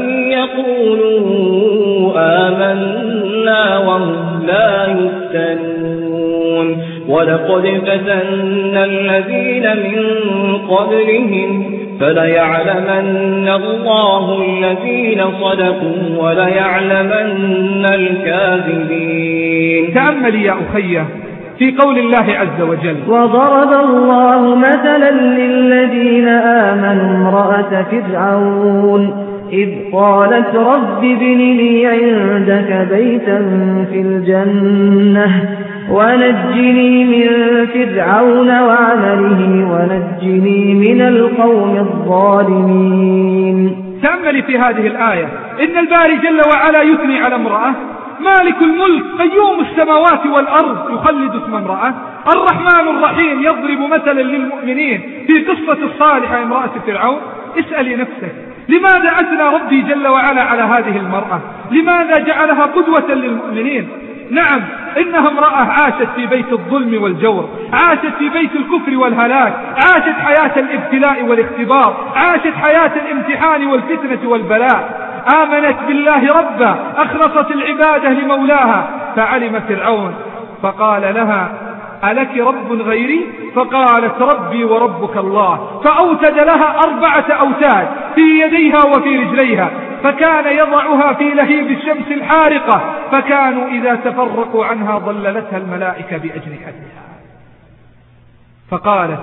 يقولوا آمنا وهم لا يفتنون ولقد فتنا الذين من قبلهم فليعلمن الله الذين صدقوا وليعلمن الكاذبين. تأملي يا أخي في قول الله عز وجل: وضرب الله مثلا للذين آمنوا امرأة فرعون إذ قالت رب ابن لي عندك بيتا في الجنة ونجني من فرعون وعمله ونجني من القوم الظالمين. تأملي في هذه الآية. إن الباري جل وعلا يثني على امرأة، مالك الملك قيوم السماوات والأرض يخلد اسم امرأة، الرحمن الرحيم يضرب مثلا للمؤمنين في قصة الصالحة امرأة فرعون. اسألي نفسك لماذا أثنى ربي جل وعلا على هذه المرأة؟ لماذا جعلها قدوة للمؤمنين؟ نعم، إنها امرأة عاشت في بيت الظلم والجور، عاشت في بيت الكفر والهلاك، عاشت حياة الابتلاء والاختبار، عاشت حياة الامتحان والفتنة والبلاء. آمنت بالله ربا، أخلصت العبادة لمولاها. فعلم فرعون فقال لها: ألك رب غيري؟ فقالت: ربي وربك الله. فأوتد لها أربعة أوتاد في يديها وفي رجليها، فكان يضعها في لهيب الشمس الحارقة، فكانوا إذا تفرقوا عنها ظللتها الملائكة بأجنحتها. فقالت: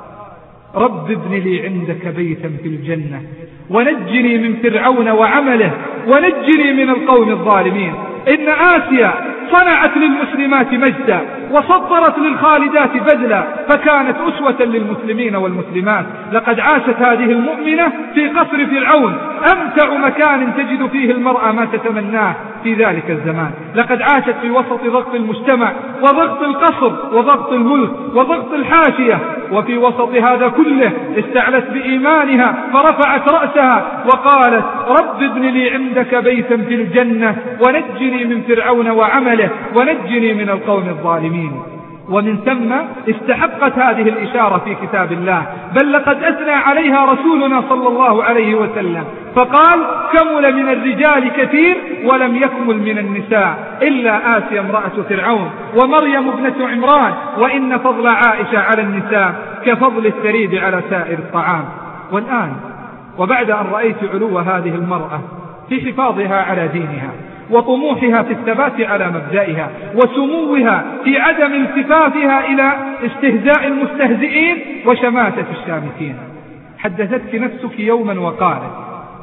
رب ابن لي عندك بيتا في الجنة ونجني من فرعون وعمله ونجني من القوم الظالمين. إن آسيا صنعت للمسلمات مجدا وصدرت للخالدات بذلا، فكانت أسوة للمسلمين والمسلمات. لقد عاشت هذه المؤمنة في قصر فرعون، أمتع مكان تجد فيه المرأة ما تتمناه في ذلك الزمان. لقد عاشت في وسط ضغط المجتمع وضغط القصر وضغط الملك وضغط الحاشية، وفي وسط هذا كله استعلت بإيمانها فرفعت رأسها وقالت: رب ابن لي عندك بيتا في الجنة ونجني من فرعون وعمله ونجني من القوم الظالمين. ومن ثم استحقت هذه الإشارة في كتاب الله، بل لقد أثنى عليها رسولنا صلى الله عليه وسلم فقال: كمل من الرجال كثير ولم يكمل من النساء إلا آسيا امرأة فرعون ومريم ابنة عمران، وإن فضل عائشة على النساء كفضل الثريد على سائر الطعام. والآن وبعد أن رأيت علو هذه المرأة في حفاظها على دينها وطموحها في الثبات على مبدئها وسموها في عدم التفافها إلى استهزاء المستهزئين وشماتة الشامتين، حدثتك نفسك يوما وقالت: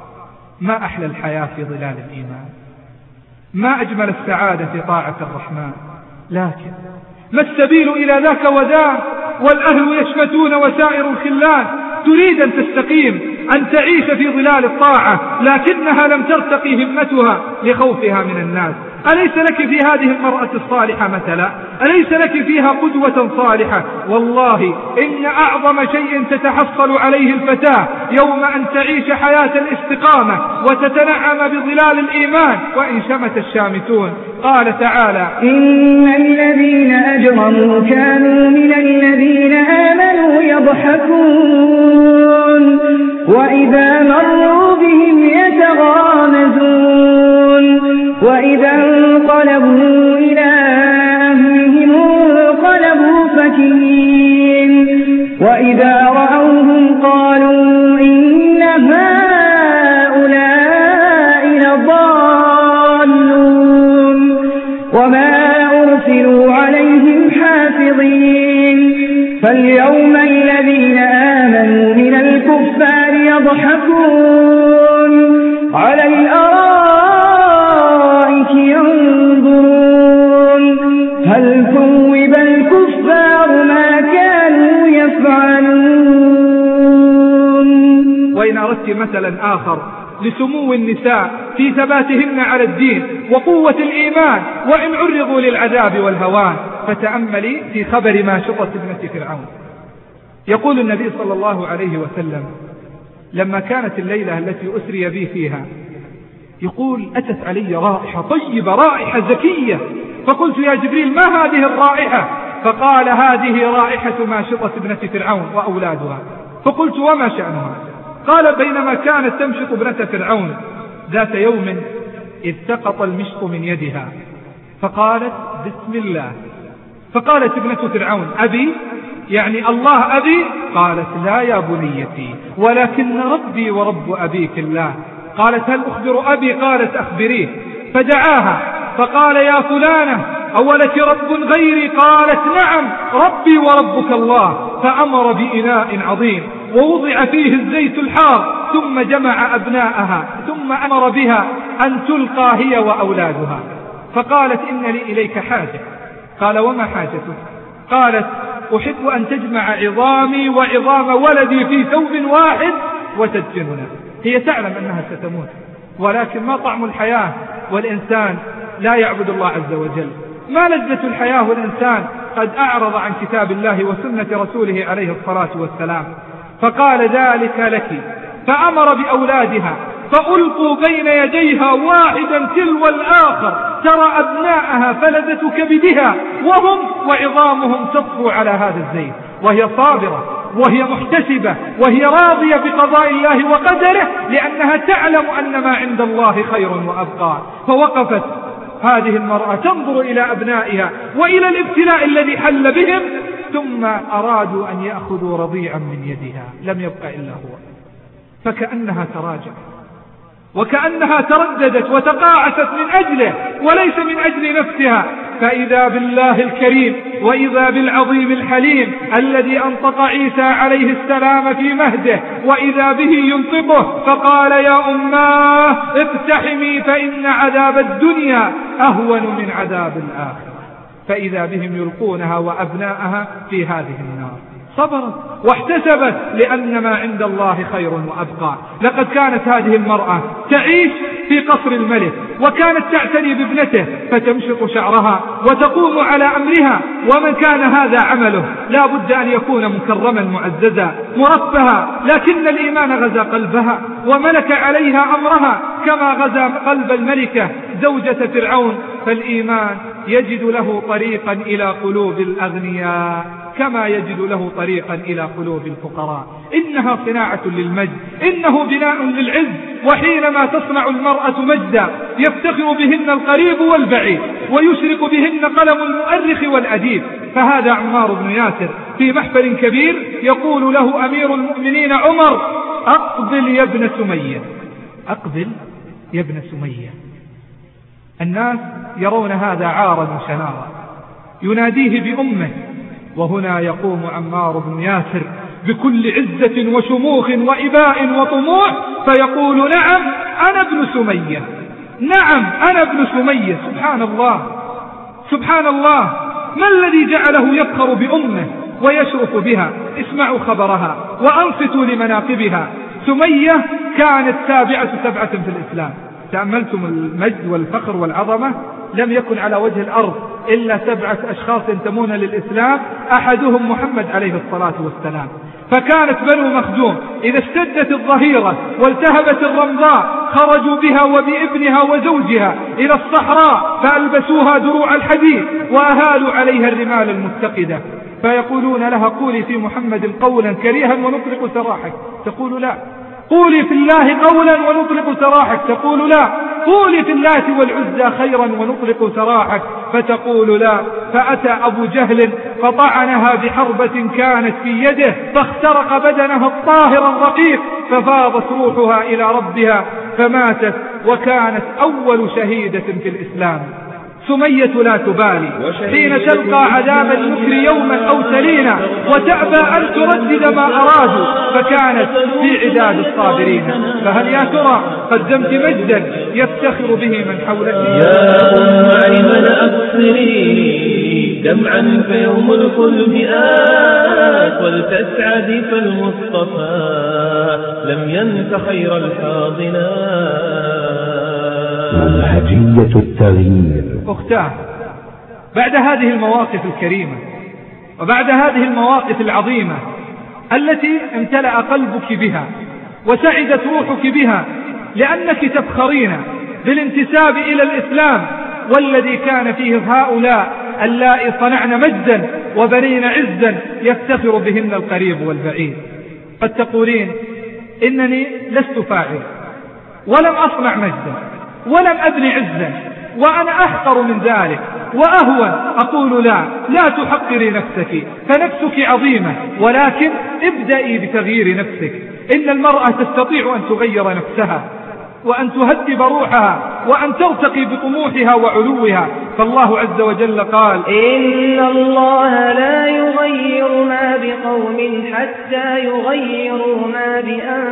ما أحلى الحياة في ظلال الإيمان، ما أجمل السعادة في طاعة الرحمن، لكن ما السبيل إلى ذاك وذاك والأهل يشمتون وسائر الخلان. تريد أن تستقيم، أن تعيش في ظلال الطاعة، لكنها لم ترتقي همتها لخوفها من الناس. أليس لك في هذه المرأة الصالحة مثلا؟ أليس لك فيها قدوة صالحة؟ والله إن أعظم شيء تتحصل عليه الفتاة يوم أن تعيش حياة الاستقامة وتتنعم بظلال الإيمان وإن شمت الشامتون. قال تعالى: إن الذين أجرموا كانوا من الذين آمنوا يضحكون وإذا مروا بهم يتغامزون وإذا انقلبوا إلى أهلهم انقلبوا فكهين وإذا رأوهم قالوا إن هؤلاء لضالون وما أرسلوا عليهم حافظين. فاليوم الذين آمنوا من الكفار يضحكون على الأرائك ينظرون هل أين أردت مثلا آخر لسمو النساء في ثباتهن على الدين وقوة الإيمان وإن عرضوا للعذاب والهوان، فتأملي في خبر ماشطة ابنة فرعون. يقول النبي صلى الله عليه وسلم لما كانت الليلة التي أسري بي فيها، يقول أتت علي رائحة طيبة، رائحة زكية، فقلت يا جبريل ما هذه الرائحة؟ فقال هذه رائحة ماشطة ابنة فرعون وأولادها. فقلت وما شأنها؟ قال بينما كانت تمشط ابنة فرعون ذات يوم إذ سقط المشط من يدها فقالت بسم الله، فقالت ابنة فرعون أبي يعني الله أبي؟ قالت لا يا بنيتي ولكن ربي ورب أبيك الله. قالت هل أخبر أبي؟ قالت أخبريه. فدعاها فقال يا فلانة أولك رب غيري؟ قالت نعم ربي وربك الله. فأمر بإناء عظيم ووضع فيه الزيت الحار ثم جمع أبناءها ثم أمر بها أن تلقى هي وأولادها. فقالت إن لي إليك حاجة. قال وما حاجتك؟ قالت أحب أن تجمع عظامي وعظام ولدي في ثوب واحد وتدفننا. هي تعلم أنها ستموت، ولكن ما طعم الحياة والإنسان لا يعبد الله عز وجل؟ ما لذة الحياة والإنسان قد أعرض عن كتاب الله وسنة رسوله عليه الصلاة والسلام؟ فقال ذلك لك. فأمر بأولادها فألقوا بين يديها واحدا تلو الآخر، ترى أبناءها فلذة كبدها وهم وعظامهم تطفو على هذا الزيت، وهي صابرة وهي محتسبة وهي راضية بقضاء الله وقدره، لأنها تعلم أن ما عند الله خير وأبقى. فوقفت هذه المرأة تنظر إلى أبنائها وإلى الابتلاء الذي حل بهم، ثم أرادوا أن يأخذوا رضيعا من يدها لم يبقى إلا هو، فكأنها تراجع وكأنها ترددت وتقاعست من أجله وليس من أجل نفسها. فإذا بالله الكريم وإذا بالعظيم الحليم الذي أنطق عيسى عليه السلام في مهده وإذا به ينطقه فقال يا أماه اقتحمي فإن عذاب الدنيا أهون من عذاب الآخرة. فإذا بهم يلقونها وأبناءها في هذه النار. صبرت واحتسبت لأن ما عند الله خير وأبقى. لقد كانت هذه المرأة تعيش في قصر الملك وكانت تعتني بابنته فتمشط شعرها وتقوم على أمرها، ومن كان هذا عمله لا بد أن يكون مكرما معززا مرفها، لكن الإيمان غزا قلبها وملك عليها أمرها كما غزا قلب الملكة زوجة فرعون. فالإيمان يجد له طريقا إلى قلوب الأغنياء كما يجد له طريقا إلى قلوب الفقراء. إنها صناعة للمجد، إنه بناء للعز، وحينما تصنع المرأة مجدا يفتخر بهن القريب والبعيد ويشرق بهن قلم المؤرخ والأديب. فهذا عمار بن ياسر في محفل كبير يقول له أمير المؤمنين عمر أقبل يا ابن سمية، أقبل يا ابن سمية. الناس يرون هذا عارا وشنارا يناديه بأمه، وهنا يقوم عمار بن ياسر بكل عزة وشموخ وإباء وطموح فيقول نعم أنا ابن سمية، نعم أنا ابن سمية. سبحان الله سبحان الله، ما الذي جعله يفخر بأمه ويشرف بها؟ اسمعوا خبرها وأنصتوا لمناقبها. سمية كانت سابعة سبعة في الإسلام. تأملتم المجد والفخر والعظمة؟ لم يكن على وجه الأرض إلا سبعة أشخاص ينتمون للإسلام، أحدهم محمد عليه الصلاة والسلام. فكانت بنو مخزوم إذا اشتدت الظهيرة والتهبت الرمضاء خرجوا بها وبابنها وزوجها إلى الصحراء فألبسوها دروع الحديد وأهالوا عليها الرمال المتقدة، فيقولون لها قولي في محمد قولا كريها ونطلق سراحك، تقول لا. قولي في الله قولا ونطلق سراحك، تقول لا. قولي في اللات والعزى خيرا ونطلق سراحك، فتقول لا. فأتى أبو جهل فطعنها بحربة كانت في يده فاخترق بدنها الطاهر الرقيق، ففاضت روحها إلى ربها فماتت، وكانت أول شهيدة في الإسلام. سمية لا تبالي حين تلقى عذاب المكر يوما أو سلينا وتأبى أن تردد ما أرادوا، فكانت في عداد الصابرين. فهل يا ترى قدمت مجدا يفتخر به من حولك؟ يا أم أيمن أبصري دمعا فيوم الخلد آت ولتسعدي فالمصطفى لم ساميا كخير الحاضنات. منهجية التغيير. أختاه، بعد هذه المواقف الكريمة وبعد هذه المواقف العظيمة التي امتلأ قلبك بها وسعدت روحك بها لأنك تفخرين بالانتساب إلى الإسلام والذي كان فيه هؤلاء اللائي صنعن مجدا وبنين عزا يفتخر بهن القريب والبعيد، قد تقولين إنني لست فاعل ولم أصنع مجدا ولم أبني عزا وأنا أحقر من ذلك وأهون. أقول لا، لا تحقري نفسك، فنفسك عظيمة، ولكن ابدأي بتغيير نفسك. إن المرأة تستطيع أن تغير نفسها وأن تهذب روحها وأن ترتقي بطموحها وعلوها. فالله عز وجل قال: إن الله لا يغير ما بقوم حتى يغيروا ما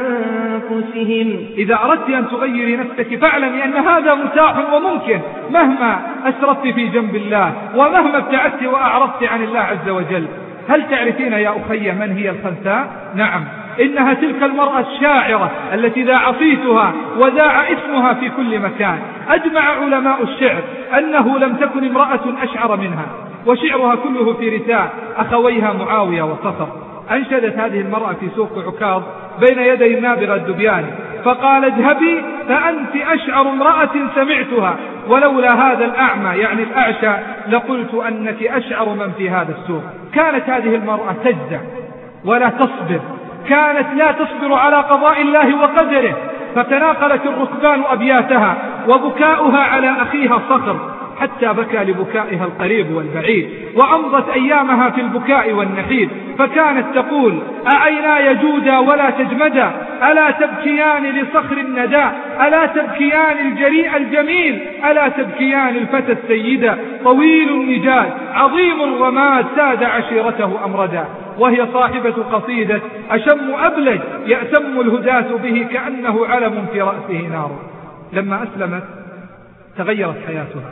بأنفسهم. إذا أردت أن تغيري نفسك فاعلمي أن هذا متاح وممكن مهما أسرفت في جنب الله ومهما ابتعدت وأعرضت عن الله عز وجل. هل تعرفين يا أخي من هي الخنساء؟ نعم، إنها تلك المرأة الشاعرة التي ذاع صيتها وذاع اسمها في كل مكان. أجمع علماء الشعر أنه لم تكن امرأة أشعر منها، وشعرها كله في رثاء أخويها معاوية وصخر. أنشدت هذه المرأة في سوق عكاظ بين يدي النابغة الدبياني فقال: اذهبي فأنت أشعر امرأة سمعتها، ولولا هذا الأعمى يعني الأعشى لقلت أنك أشعر من في هذا السوق. كانت هذه المرأة تجزع ولا تصبر، كانت لا تصبر على قضاء الله وقدره، فتناقلت الركبان أبياتها وبكاؤها على أخيها صخر حتى بكى لبكائها القريب والبعيد، وأمضت أيامها في البكاء والنحيب، فكانت تقول: أعينا يجودا ولا تجمدا، ألا تبكيان لصخر الندى، ألا تبكيان الجريء الجميل، ألا تبكيان الفتى السيدة، طويل النجاد عظيم الرماد ساد عشيرته أمردا. وهي صاحبة قصيدة أشم أبلج يأتم الهداة به كأنه علم في رأسه نار. لما أسلمت تغيرت حياتها،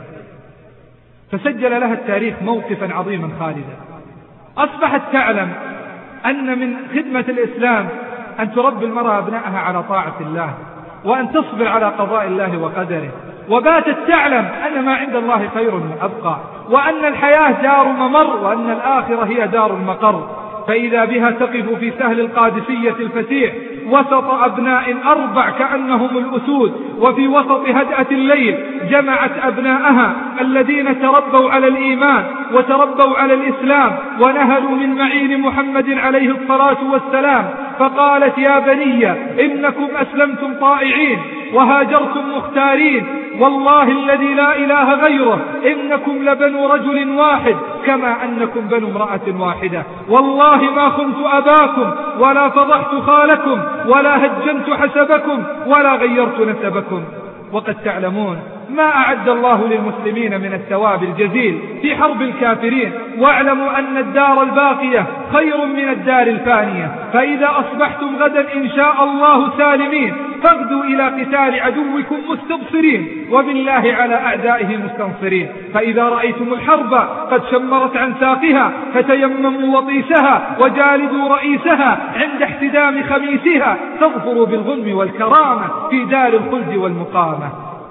فسجل لها التاريخ موقفا عظيما خالدا. أصبحت تعلم أن من خدمة الإسلام أن تربي المرأة أبنائها على طاعة الله وأن تصبر على قضاء الله وقدره، وباتت تعلم أن ما عند الله خير وأبقى، وأن الحياة دار ممر وأن الآخرة هي دار المقر. فإذا بها تقف في سهل القادسية الفتيح وسط أبناء أربع كأنهم الأسود، وفي وسط هدأة الليل جمعت أبناءها الذين تربوا على الإيمان وتربوا على الإسلام ونهلوا من معين محمد عليه الصلاة والسلام، فقالت: يا بني إنكم أسلمتم طائعين وهاجرتم مختارين، والله الذي لا إله غيره إنكم لبنو رجل واحد كما أنكم بنو امرأة واحدة، والله ما خنت أباكم ولا فضحت خالكم ولا هجنت حسبكم ولا غيرت نسبكم. وقد تعلمون ما أعد الله للمسلمين من الثواب الجزيل في حرب الكافرين، واعلموا أن الدار الباقية خير من الدار الفانية. فإذا أصبحتم غدا إن شاء الله سالمين فاغدوا إلى قتال عدوكم مستبصرين وبالله على أعدائه مستنصرين. فإذا رأيتم الحرب قد شمرت عن ساقها فتيمموا وطيسها وجالدوا رئيسها عند احتدام خميسها، تظفروا بالغنم والكرامة في دار الخلد والمقامة.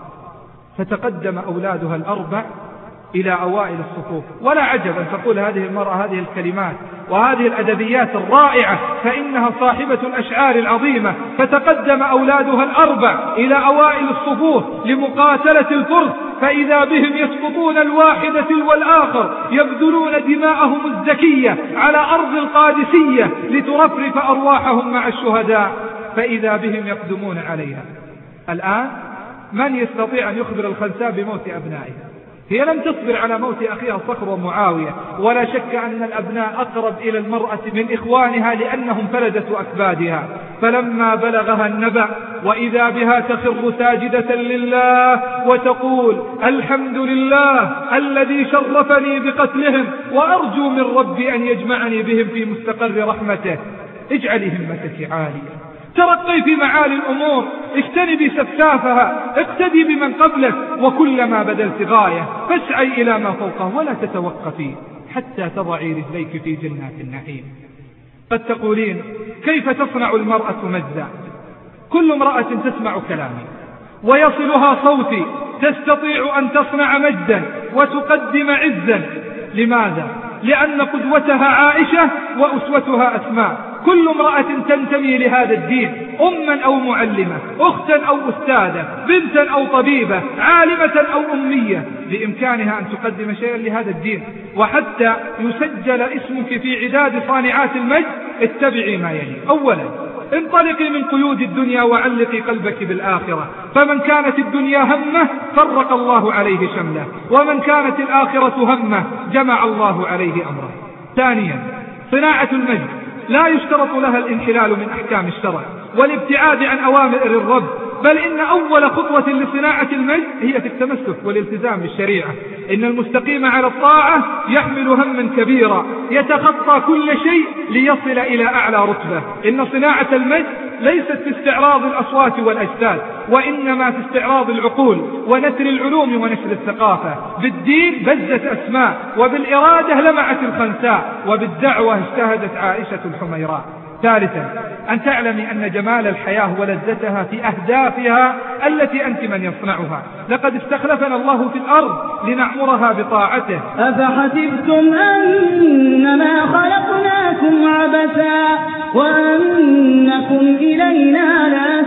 فتقدم أولادها الأربع إلى أوائل الصفوف. ولا عجب أن تقول هذه المرأة هذه الكلمات وهذه الأدبيات الرائعة، فإنها صاحبة الأشعار العظيمة. فتقدم أولادها الأربع إلى أوائل الصفوف لمقاتلة الفرس، فإذا بهم يسقطون الواحد تلو الآخر يبذلون دماءهم الزكية على أرض القادسية لترفرف أرواحهم مع الشهداء، فإذا بهم يقدمون عليها. الآن من يستطيع أن يخبر الخنساء بموت أبنائها؟ هي لم تصبر على موت أخيها صخر ومعاوية، ولا شك أن الأبناء أقرب إلى المرأة من إخوانها لأنهم فلدة أكبادها. فلما بلغها النبأ وإذا بها تخر ساجدة لله وتقول: الحمد لله الذي شرفني بقتلهم وأرجو من ربي أن يجمعني بهم في مستقر رحمته. اجعلي همتك عالية، ترقي في معالي الأمور، اجتنبي سفسافها، اقتدي بمن قبلك، وكلما بدلت غاية فاسعي إلى ما فوقه ولا تتوقفي حتى تضعي رجليك في جنات النعيم. قد تقولين: كيف تصنع المرأة مجدا؟ كل امرأة تسمع كلامي ويصلها صوتي تستطيع أن تصنع مجدا وتقدم عزا. لماذا؟ لأن قدوتها عائشة وأسوتها أسماء. كل امرأة تنتمي لهذا الدين، أما أو معلمة، أختا أو أستاذة، بنتا أو طبيبة، عالمة أو أمية، بإمكانها أن تقدم شيئا لهذا الدين. وحتى يسجل اسمك في عداد صانعات المجد اتبعي ما يلي. أولا، انطلقي من قيود الدنيا وعلقي قلبك بالآخرة، فمن كانت الدنيا همه فرق الله عليه شمله، ومن كانت الآخرة همه جمع الله عليه أمره. ثانيا، صناعة المجد لا يشترط لها الانحلال من أحكام الشرع والابتعاد عن أوامر الرب، بل إن أول خطوة لصناعة المجد هي في التمسك والالتزام بالشريعة. إن المستقيم على الطاعة يحمل هما كبيرا يتخطى كل شيء ليصل إلى أعلى رتبة. إن صناعة المجد ليست في استعراض الأصوات والأجساد، وإنما في استعراض العقول ونثر العلوم ونشر الثقافة. بالدين بزت أسماء، وبالإرادة لمعت الخنساء، وبالدعوة اجتهدت عائشة الحميراء. ثالثا، أن تعلمي أن جمال الحياة ولذتها في أهدافها التي أنت من يصنعها. لقد استخلفنا الله في الأرض لنعمرها بطاعته. أفحسبتم أنما خلقناكم عبثا وأنكم إلينا لا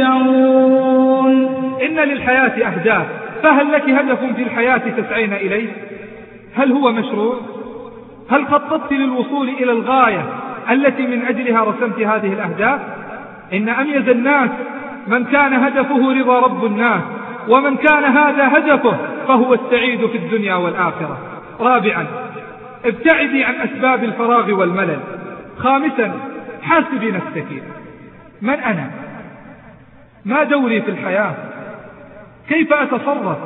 ترجعون. إن للحياة أهداف، فهل لك هدف في الحياة تسعين إليه؟ هل هو مشروع؟ هل خططت للوصول إلى الغاية التي من أجلها رسمت هذه الأهداف؟ إن أميز الناس من كان هدفه رضا رب الناس، ومن كان هذا هدفه فهو السعيد في الدنيا والآخرة. رابعا، ابتعدي عن أسباب الفراغ والملل. خامسا، حاسبي نفسك، من أنا؟ ما دوري في الحياة؟ كيف أتصرف؟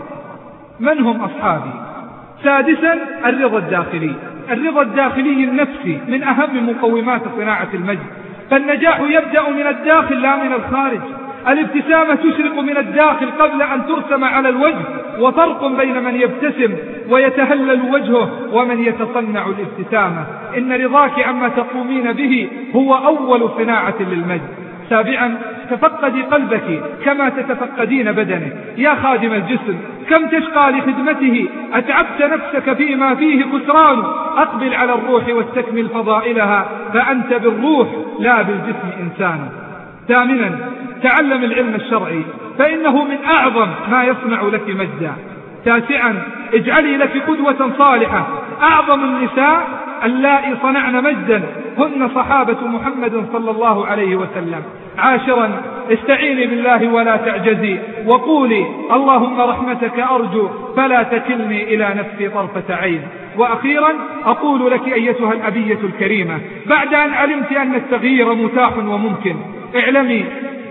من هم أصحابي؟ سادسا، الرضا الداخلي. الرضا الداخلي النفسي من أهم مقومات صناعة المجد، فالنجاح يبدأ من الداخل لا من الخارج. الابتسامة تشرق من الداخل قبل أن ترسم على الوجه، وفرق بين من يبتسم ويتهلل وجهه ومن يتصنع الابتسامة. إن رضاك عما تقومين به هو أول صناعة للمجد. سابعا، تفقدي قلبك كما تتفقدين بدنك. يا خادم الجسم، كم تشقى لخدمته، أتعبت نفسك فيما فيه خسران. أقبل على الروح واستكمل فضائلها، فأنت بالروح لا بالجسم إنسان. ثامنا، تعلم العلم الشرعي، فإنه من أعظم ما يصنع لك مجدا. تاسعا، اجعلي لك قدوة صالحة. أعظم النساء اللائي صنعن مجدا هن صحابة محمد صلى الله عليه وسلم. عاشرا، استعيني بالله ولا تعجزي، وقولي اللهم رحمتك أرجو فلا تكلني إلى نفسي طرفة عين. وأخيرا، أقول لك أيتها الأبية الكريمة، بعد أن علمت أن التغيير متاح وممكن، اعلمي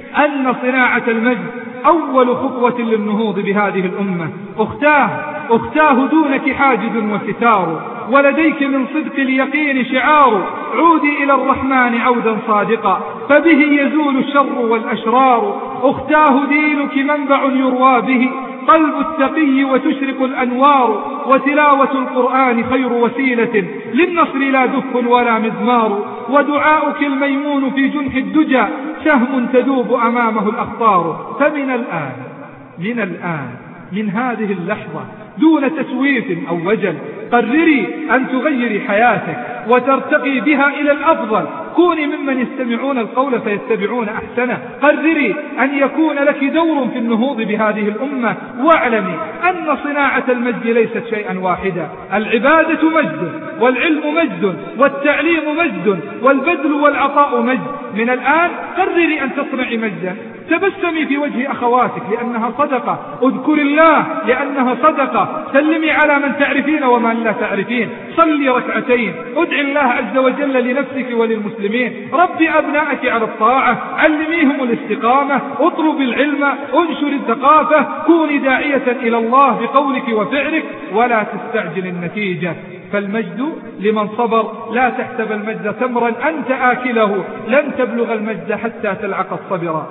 أن صناعة المجد أول خطوة للنهوض بهذه الأمة. أختاه أختاه دونك حاجز وستار، ولديك من صدق اليقين شعار. عودي إلى الرحمن عودا صادقا، فبه يزول الشر والأشرار. أختاه دينك منبع يروى به قلب التقي وتشرق الأنوار، وتلاوة القرآن خير وسيلة للنصر لا دف ولا مزمار. ودعاؤك الميمون في جنح الدجى سهم تذوب أمامه الأخطار. فمن الآن من الآن من هذه اللحظة دون تسويف أو وجل قرري أن تغيري حياتك وترتقي بها إلى الأفضل. كوني ممن يستمعون القول فيتبعون أحسنه. قرري أن يكون لك دور في النهوض بهذه الأمة، واعلمي أن صناعة المجد ليست شيئا واحدا. العبادة مجد، والعلم مجد، والتعليم مجد، والبذل والعطاء مجد. من الآن قرري أن تصنعي مجدا. تبسمي في وجه أخواتك لأنها صدقة، اذكر الله لأنها صدقة، سلمي على من تعرفين ومن لا تعرفين، صلي ركعتين، ادعي الله عز وجل لنفسك وللمسلمين، ربي أبنائك على الطاعة، علميهم الاستقامة، اطلب العلم، انشر الثقافة، كوني داعية إلى الله بقولك وفعلك، ولا تستعجل النتيجة. فالمجد لمن صبر. لا تحسب المجد تمرا أنت آكله، لن تبلغ المجد حتى تلعق الصبر.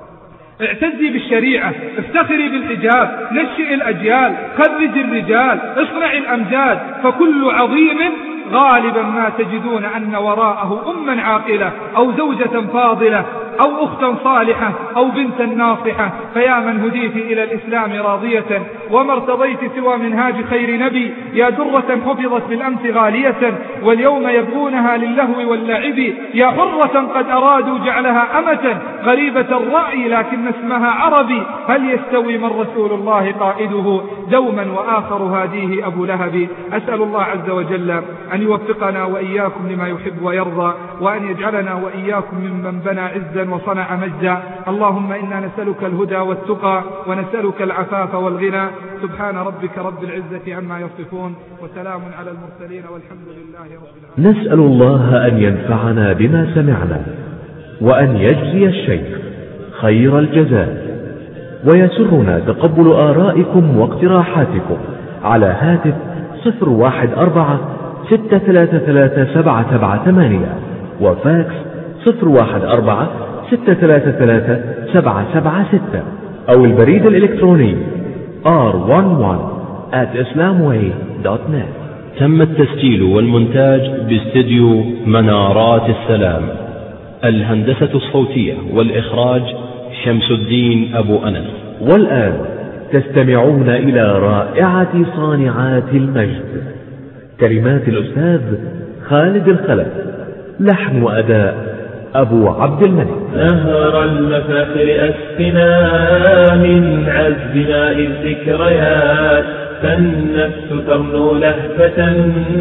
اعتزي بالشريعة، افتخري بالحجاب، نشئ الأجيال، خرج الرجال، اصنع الأمجاد. فكل عظيم غالبا ما تجدون أن وراءه أما عاقلة أو زوجة فاضلة. أو أختا صالحة أو بنتا ناصحة، فيا من هديت إلى الإسلام راضية وما ارتضيت سوى منهاج خير نبي، يا درة حفظت بالأمس غالية واليوم يبغونها للهو واللعب، يا حرة قد أرادوا جعلها أمة غريبة الرأي لكن اسمها عربي، هل يستوي من رسول الله قائده دوما وآخر هاديه أبو لهب؟ أسأل الله عز وجل أن يوفقنا وإياكم لما يحب ويرضى، وأن يجعلنا وإياكم ممن بنى عزا وصنع مجدا. اللهم إنا نسألك الهدى والتقى ونسألك العفاف والغنى. سبحان ربك رب العزة عما يصفون وسلام على المرسلين والحمد لله رب العالمين. نسأل الله أن ينفعنا بما سمعنا وأن يجزي الشيخ خير الجزاء، ويسرنا تقبل آرائكم واقتراحاتكم على هاتف صفر واحد أربعة ستة ثلاثة ثلاثة سبعة سبعة ثمانية وفاكس صفر واحد أربعة ستة ثلاثة ثلاثة سبعة سبعة ستة أو البريد الإلكتروني آر واحد واحد آت islamway دوت نت. تم التسجيل والمونتاج باستديو منارات السلام. الهندسة الصوتية والإخراج شمس الدين أبو أنس. والآن تستمعون إلى رائعة صانعات المجد، كلمات الأستاذ خالد الخلف، لحن وأداء أبو عبد الملك. نهر المفاخر أسقنا من عذبنا الذكريات، فالنفس ترنو لهفة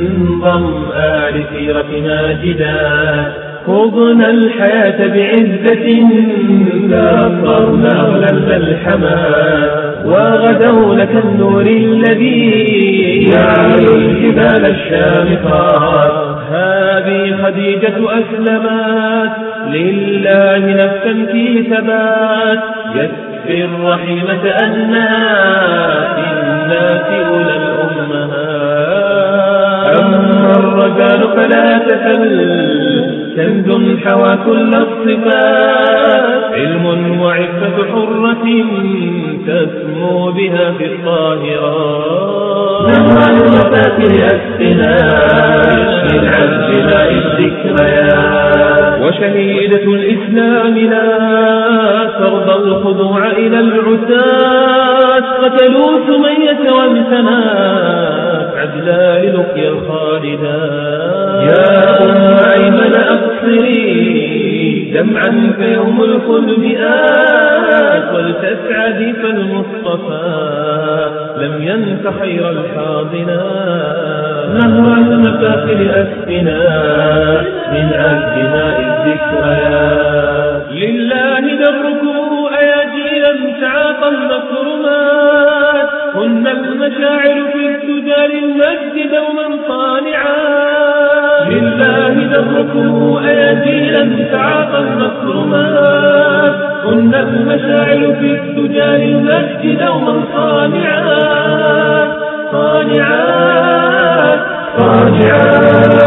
ضمآ لسيرة ماجدات، خضنا الحياة بعزة فأصرنا أغلى الملحمات، وغدونا كالنور الذي يعلو الجبال الشامخات. هذه خديجة أسلمت لله نفسا في ثبات، يكفي الرحيمة أنها في الناس أولى الأمهات. أما الرجال فلا تسل كنز حوى كل الصفات، علم وعفة حرة تسمو بها في الطاهرات. نهر المفاخر أسقنا من عذبنا الذكريات، وشهيدة الإسلام لا ترضى الخضوع إلى العتاة، قتلوا سمية وامتنات عدلا للقيا الخالدات. يا أم أيمن أبصري دمعا فيوم الخلد آت، ولتسعدي فالمصطفى لم ينس خير الحاضنات. نهر المفاخر أسقنا من عذبنا الذكريات، لله دركم أياجيلا تعاطى المكرمات، هن المشاعر في السجى للمجد دوما صانعات. لله دركم أياجيلا تعاطى المكرمات، هن المشاعر في السجى للمجد دوما صانعات. صانعات صانعات